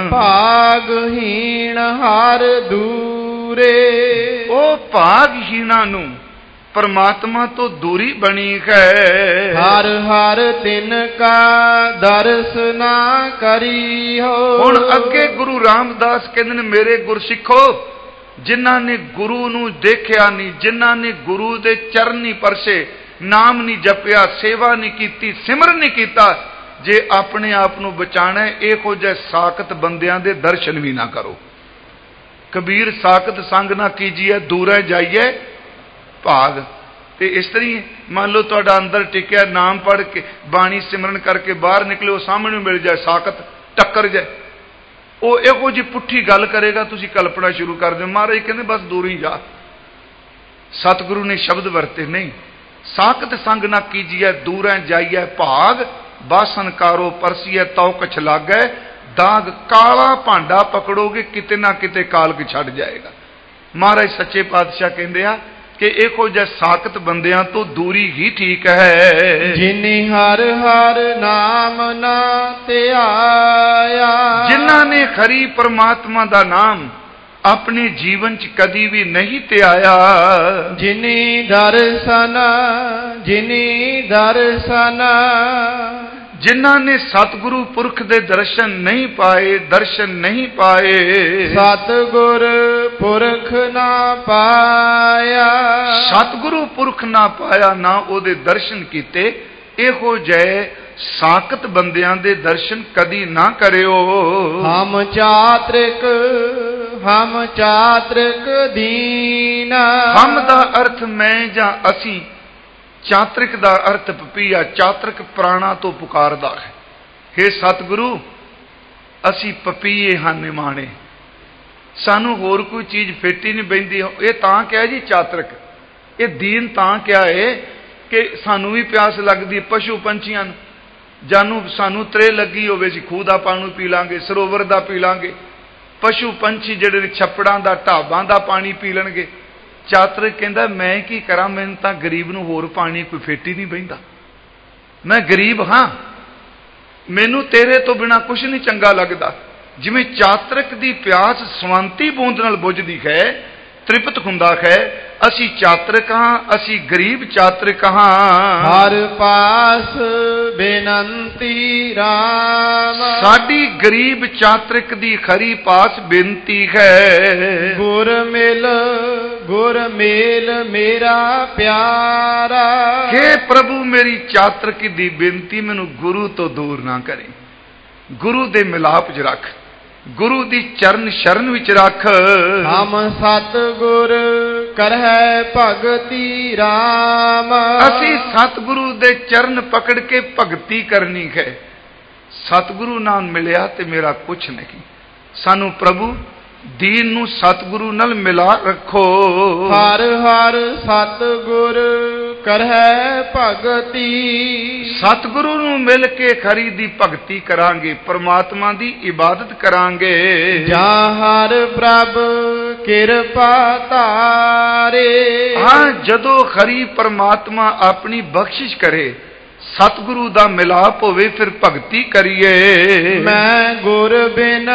ਭਾਗਹੀਣ ਹਰ ਦੂਰੇ। ਉਹ ਭਾਗਹੀਣਾਂ ਨੂੰ परमात्मा तो दूरी बनी है। हर हर तिन का दर्श ना करी हो। हुण अगे गुरु रामदास कहते ने मेरे गुरसिखो जिन्हां ने गुरु नूं देखिया नहीं, जिन्हां ने गुरु दे चरण नहीं परसे, नाम नहीं जपिया, सेवा नहीं कीती, सिमरन नहीं कीता, जे अपने आप नूं बचाना इहो जिहे साकत बंदियां दे दर्शन भी ना करो। कबीर साकत संग ना कीजिए दूर जाइए भाग। ते इस तरह मान लो तुहाडा अंदर टिकिया नाम पढ़ के बाणी सिमरन करके बाहर निकले सामने मिल जाए साकत टक्कर जाए, वो इहो जी पुट्ठी गल करेगा, तुसीं कल्पना शुरू कर दो महाराज कहते बस दूर ही जा। सतगुरु ने शब्द वरते नहीं, साकत संग ना कीजिए दूर जाइए भाग, बासन कारो परसीए तौ कछ लागै, दाग काला भांडा पकड़ोगे किते ना किते कालक छड़ जाएगा। महाराज सच्चे पातशाह कहते हैं कि इहो जिहे साकत बंदियां तो दूरी ही ठीक है। जिन्नी हर हर नाम ना ध्याया। जिन्हां ने खरी परमात्मा दा नाम अपने जीवन च कदी भी नहीं ध्याया। जिन्नी दर्शन जिन्नी दर्शन जिन्हां ने सतगुरु पुरख दे दर्शन नहीं पाए, दर्शन नहीं पाए। सतगुर पुरख ना पाया। सतगुरु पुरख ना पाया ना ओदे दर्शन कीते, इहो जिहे साकत बंदियां दे दर्शन कदी ना करियो। हम चात्रिक हम चात्रिक दीन। हम दा अर्थ मैं जां असी, चात्रिक दा अर्थ पपीया, चात्रिक प्राणा तो पुकारदा है। हे सतगुरु असी पपीए हां निमाणे, सानू होर कोई चीज फेटी नहीं बहिंदी। ये तां क्या जी चात्रिक, ये दीन तां क्या है कि सानू भी प्यास लगदी, पशु पंछियां जानू सानू त्रे लगी होवे सी खूह दा पानी पी लांगे, सरोवर दा पी लांगे, पशु पंछी जिहड़े छप्पड़ां दा ढाबां दा पानी पी लणगे। चात्रिक कहंदा मैं की करा, मैनूं तां गरीब नूं होर पानी कोई फेटी नहीं बहिंदा, मैं गरीब हाँ, मैनूं तेरे तो बिना कुछ नहीं चंगा लगदा। जिवें चात्रिक दी प्यास सवांती बूंद नाल बुझदी है, तृप्त हुंदा है, असी चात्रिक हाँ, असी गरीब चात्रिक हाँ। हर पास बेनंती राम। साडी गरीब चात्रिक दी खरी पास बेनती है। गुर मिल गुर मेल मेरा प्यारा। हे प्रभु मेरी चात्रिक दी बेनती मैनू गुरु तो दूर ना करें, गुरु दे मिलाप च रख, गुरु दी चरण शरण विच रख। हम सतगुर करहै भगति राम। असी सतगुरु दे चरण पकड़ के भगती करनी है। सतगुरु नाल मिलिया ते मेरा कुछ नहीं। सानू प्रभु दीन नू सतगुरु नाल मिला रखो। हर हर सतगुर करहै भगति। सतगुरु नू मिल के खरी दी भगती करांगे, परमात्मा दी इबादत करांगे। जा हर प्रभ किरपा तारे। हाँ जदों खरी परमात्मा अपनी बख्शिश करे, सतगुरु दा मिलाप होवे, फिर भगती करिए। मैं गुर बिन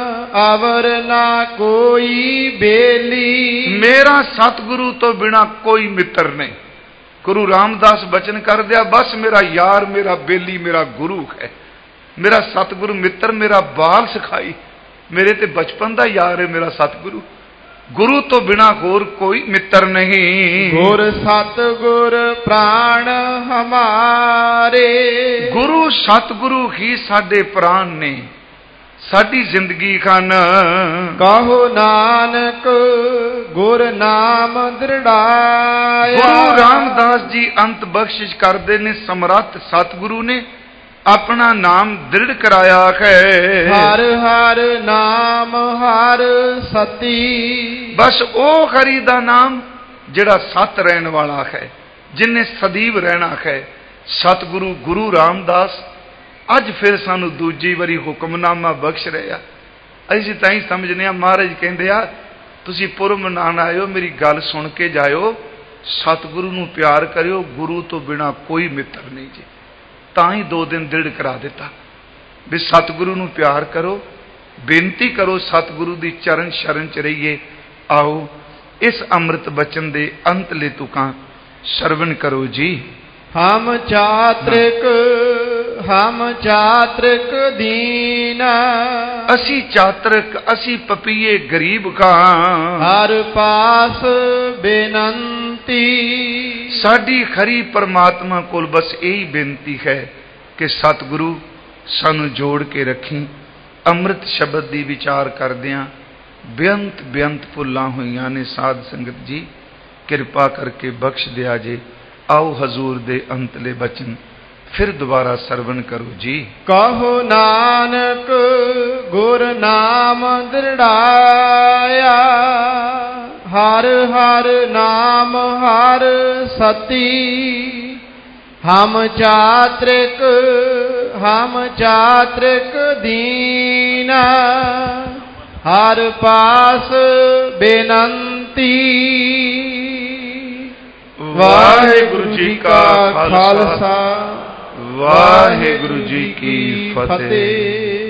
अवर ना कोई बेली। मेरा सतगुरु तो बिना कोई मित्र नहीं। गुरु रामदास बचन कर दिया, बस मेरा यार मेरा बेली मेरा गुरु है। मेरा सतगुरु मित्र मेरा बाल सिखाई, मेरे ते बचपन दा यार है मेरा सतगुरु। गुरु तो बिना होर कोई मित्र नहीं। गुर सतगुर प्राण हमारे। गुरु सतगुरु ही साडे प्राण ने, साडी जिंदगी खान। कहो नानक गुर नाम दृढ़ाया। गुरु रामदास जी अंत बख्शिश करते ने, समर्थ सतगुरु ने अपना नाम दृढ़ कराया है। हर हर नाम हर सती। बस ओ खरी दा नाम जिहड़ा सत रहन वाला है, जिन्हें सदैव रहना है। सतगुरु गुरु रामदास अज फिर सानू दूजी वारी हुक्मनामा बख्श रहा। असीं तां ही समझने महाराज कहते आ तुसीं पुर मनाण आयो, मेरी गल सुन के जाओ, सतगुरु नूं प्यार करियो, गुरु तो बिना कोई मित्र नहीं जी। तां ही दो दिन दृढ़ करा दिता भी सतगुरु नूं प्यार करो, बेनती करो सतगुरु दी चरण शरण च रहिए। आओ इस अमृत बचन दे अंतले तुकां श्रवण करो जी। हम चात्रिक हम चात्रिक दीना, असी चात्रिक असी पपीए गरीब का, हर पास बेनंती। साडी खरी परमात्मा कोल बस यही बेनती है कि सतगुरु सानू जोड़ के रखी। अमृत शब्द दी विचार करदियां बेअंत बेअंत भुलां होईयां ने। साध संगत जी किरपा करके बख्श दिया जे। आओ हजूर दे अंतले बचन फिर दोबारा सरवण करो जी। कहो नानक गुर नाम दृढ़ाया, हर हर नाम हर सती। हम चात्रिक हम चात्रिक दीना, हर पास बेनंती। वाहिगुरु जी का खालसा, वाहिगुरु जी की फतेह।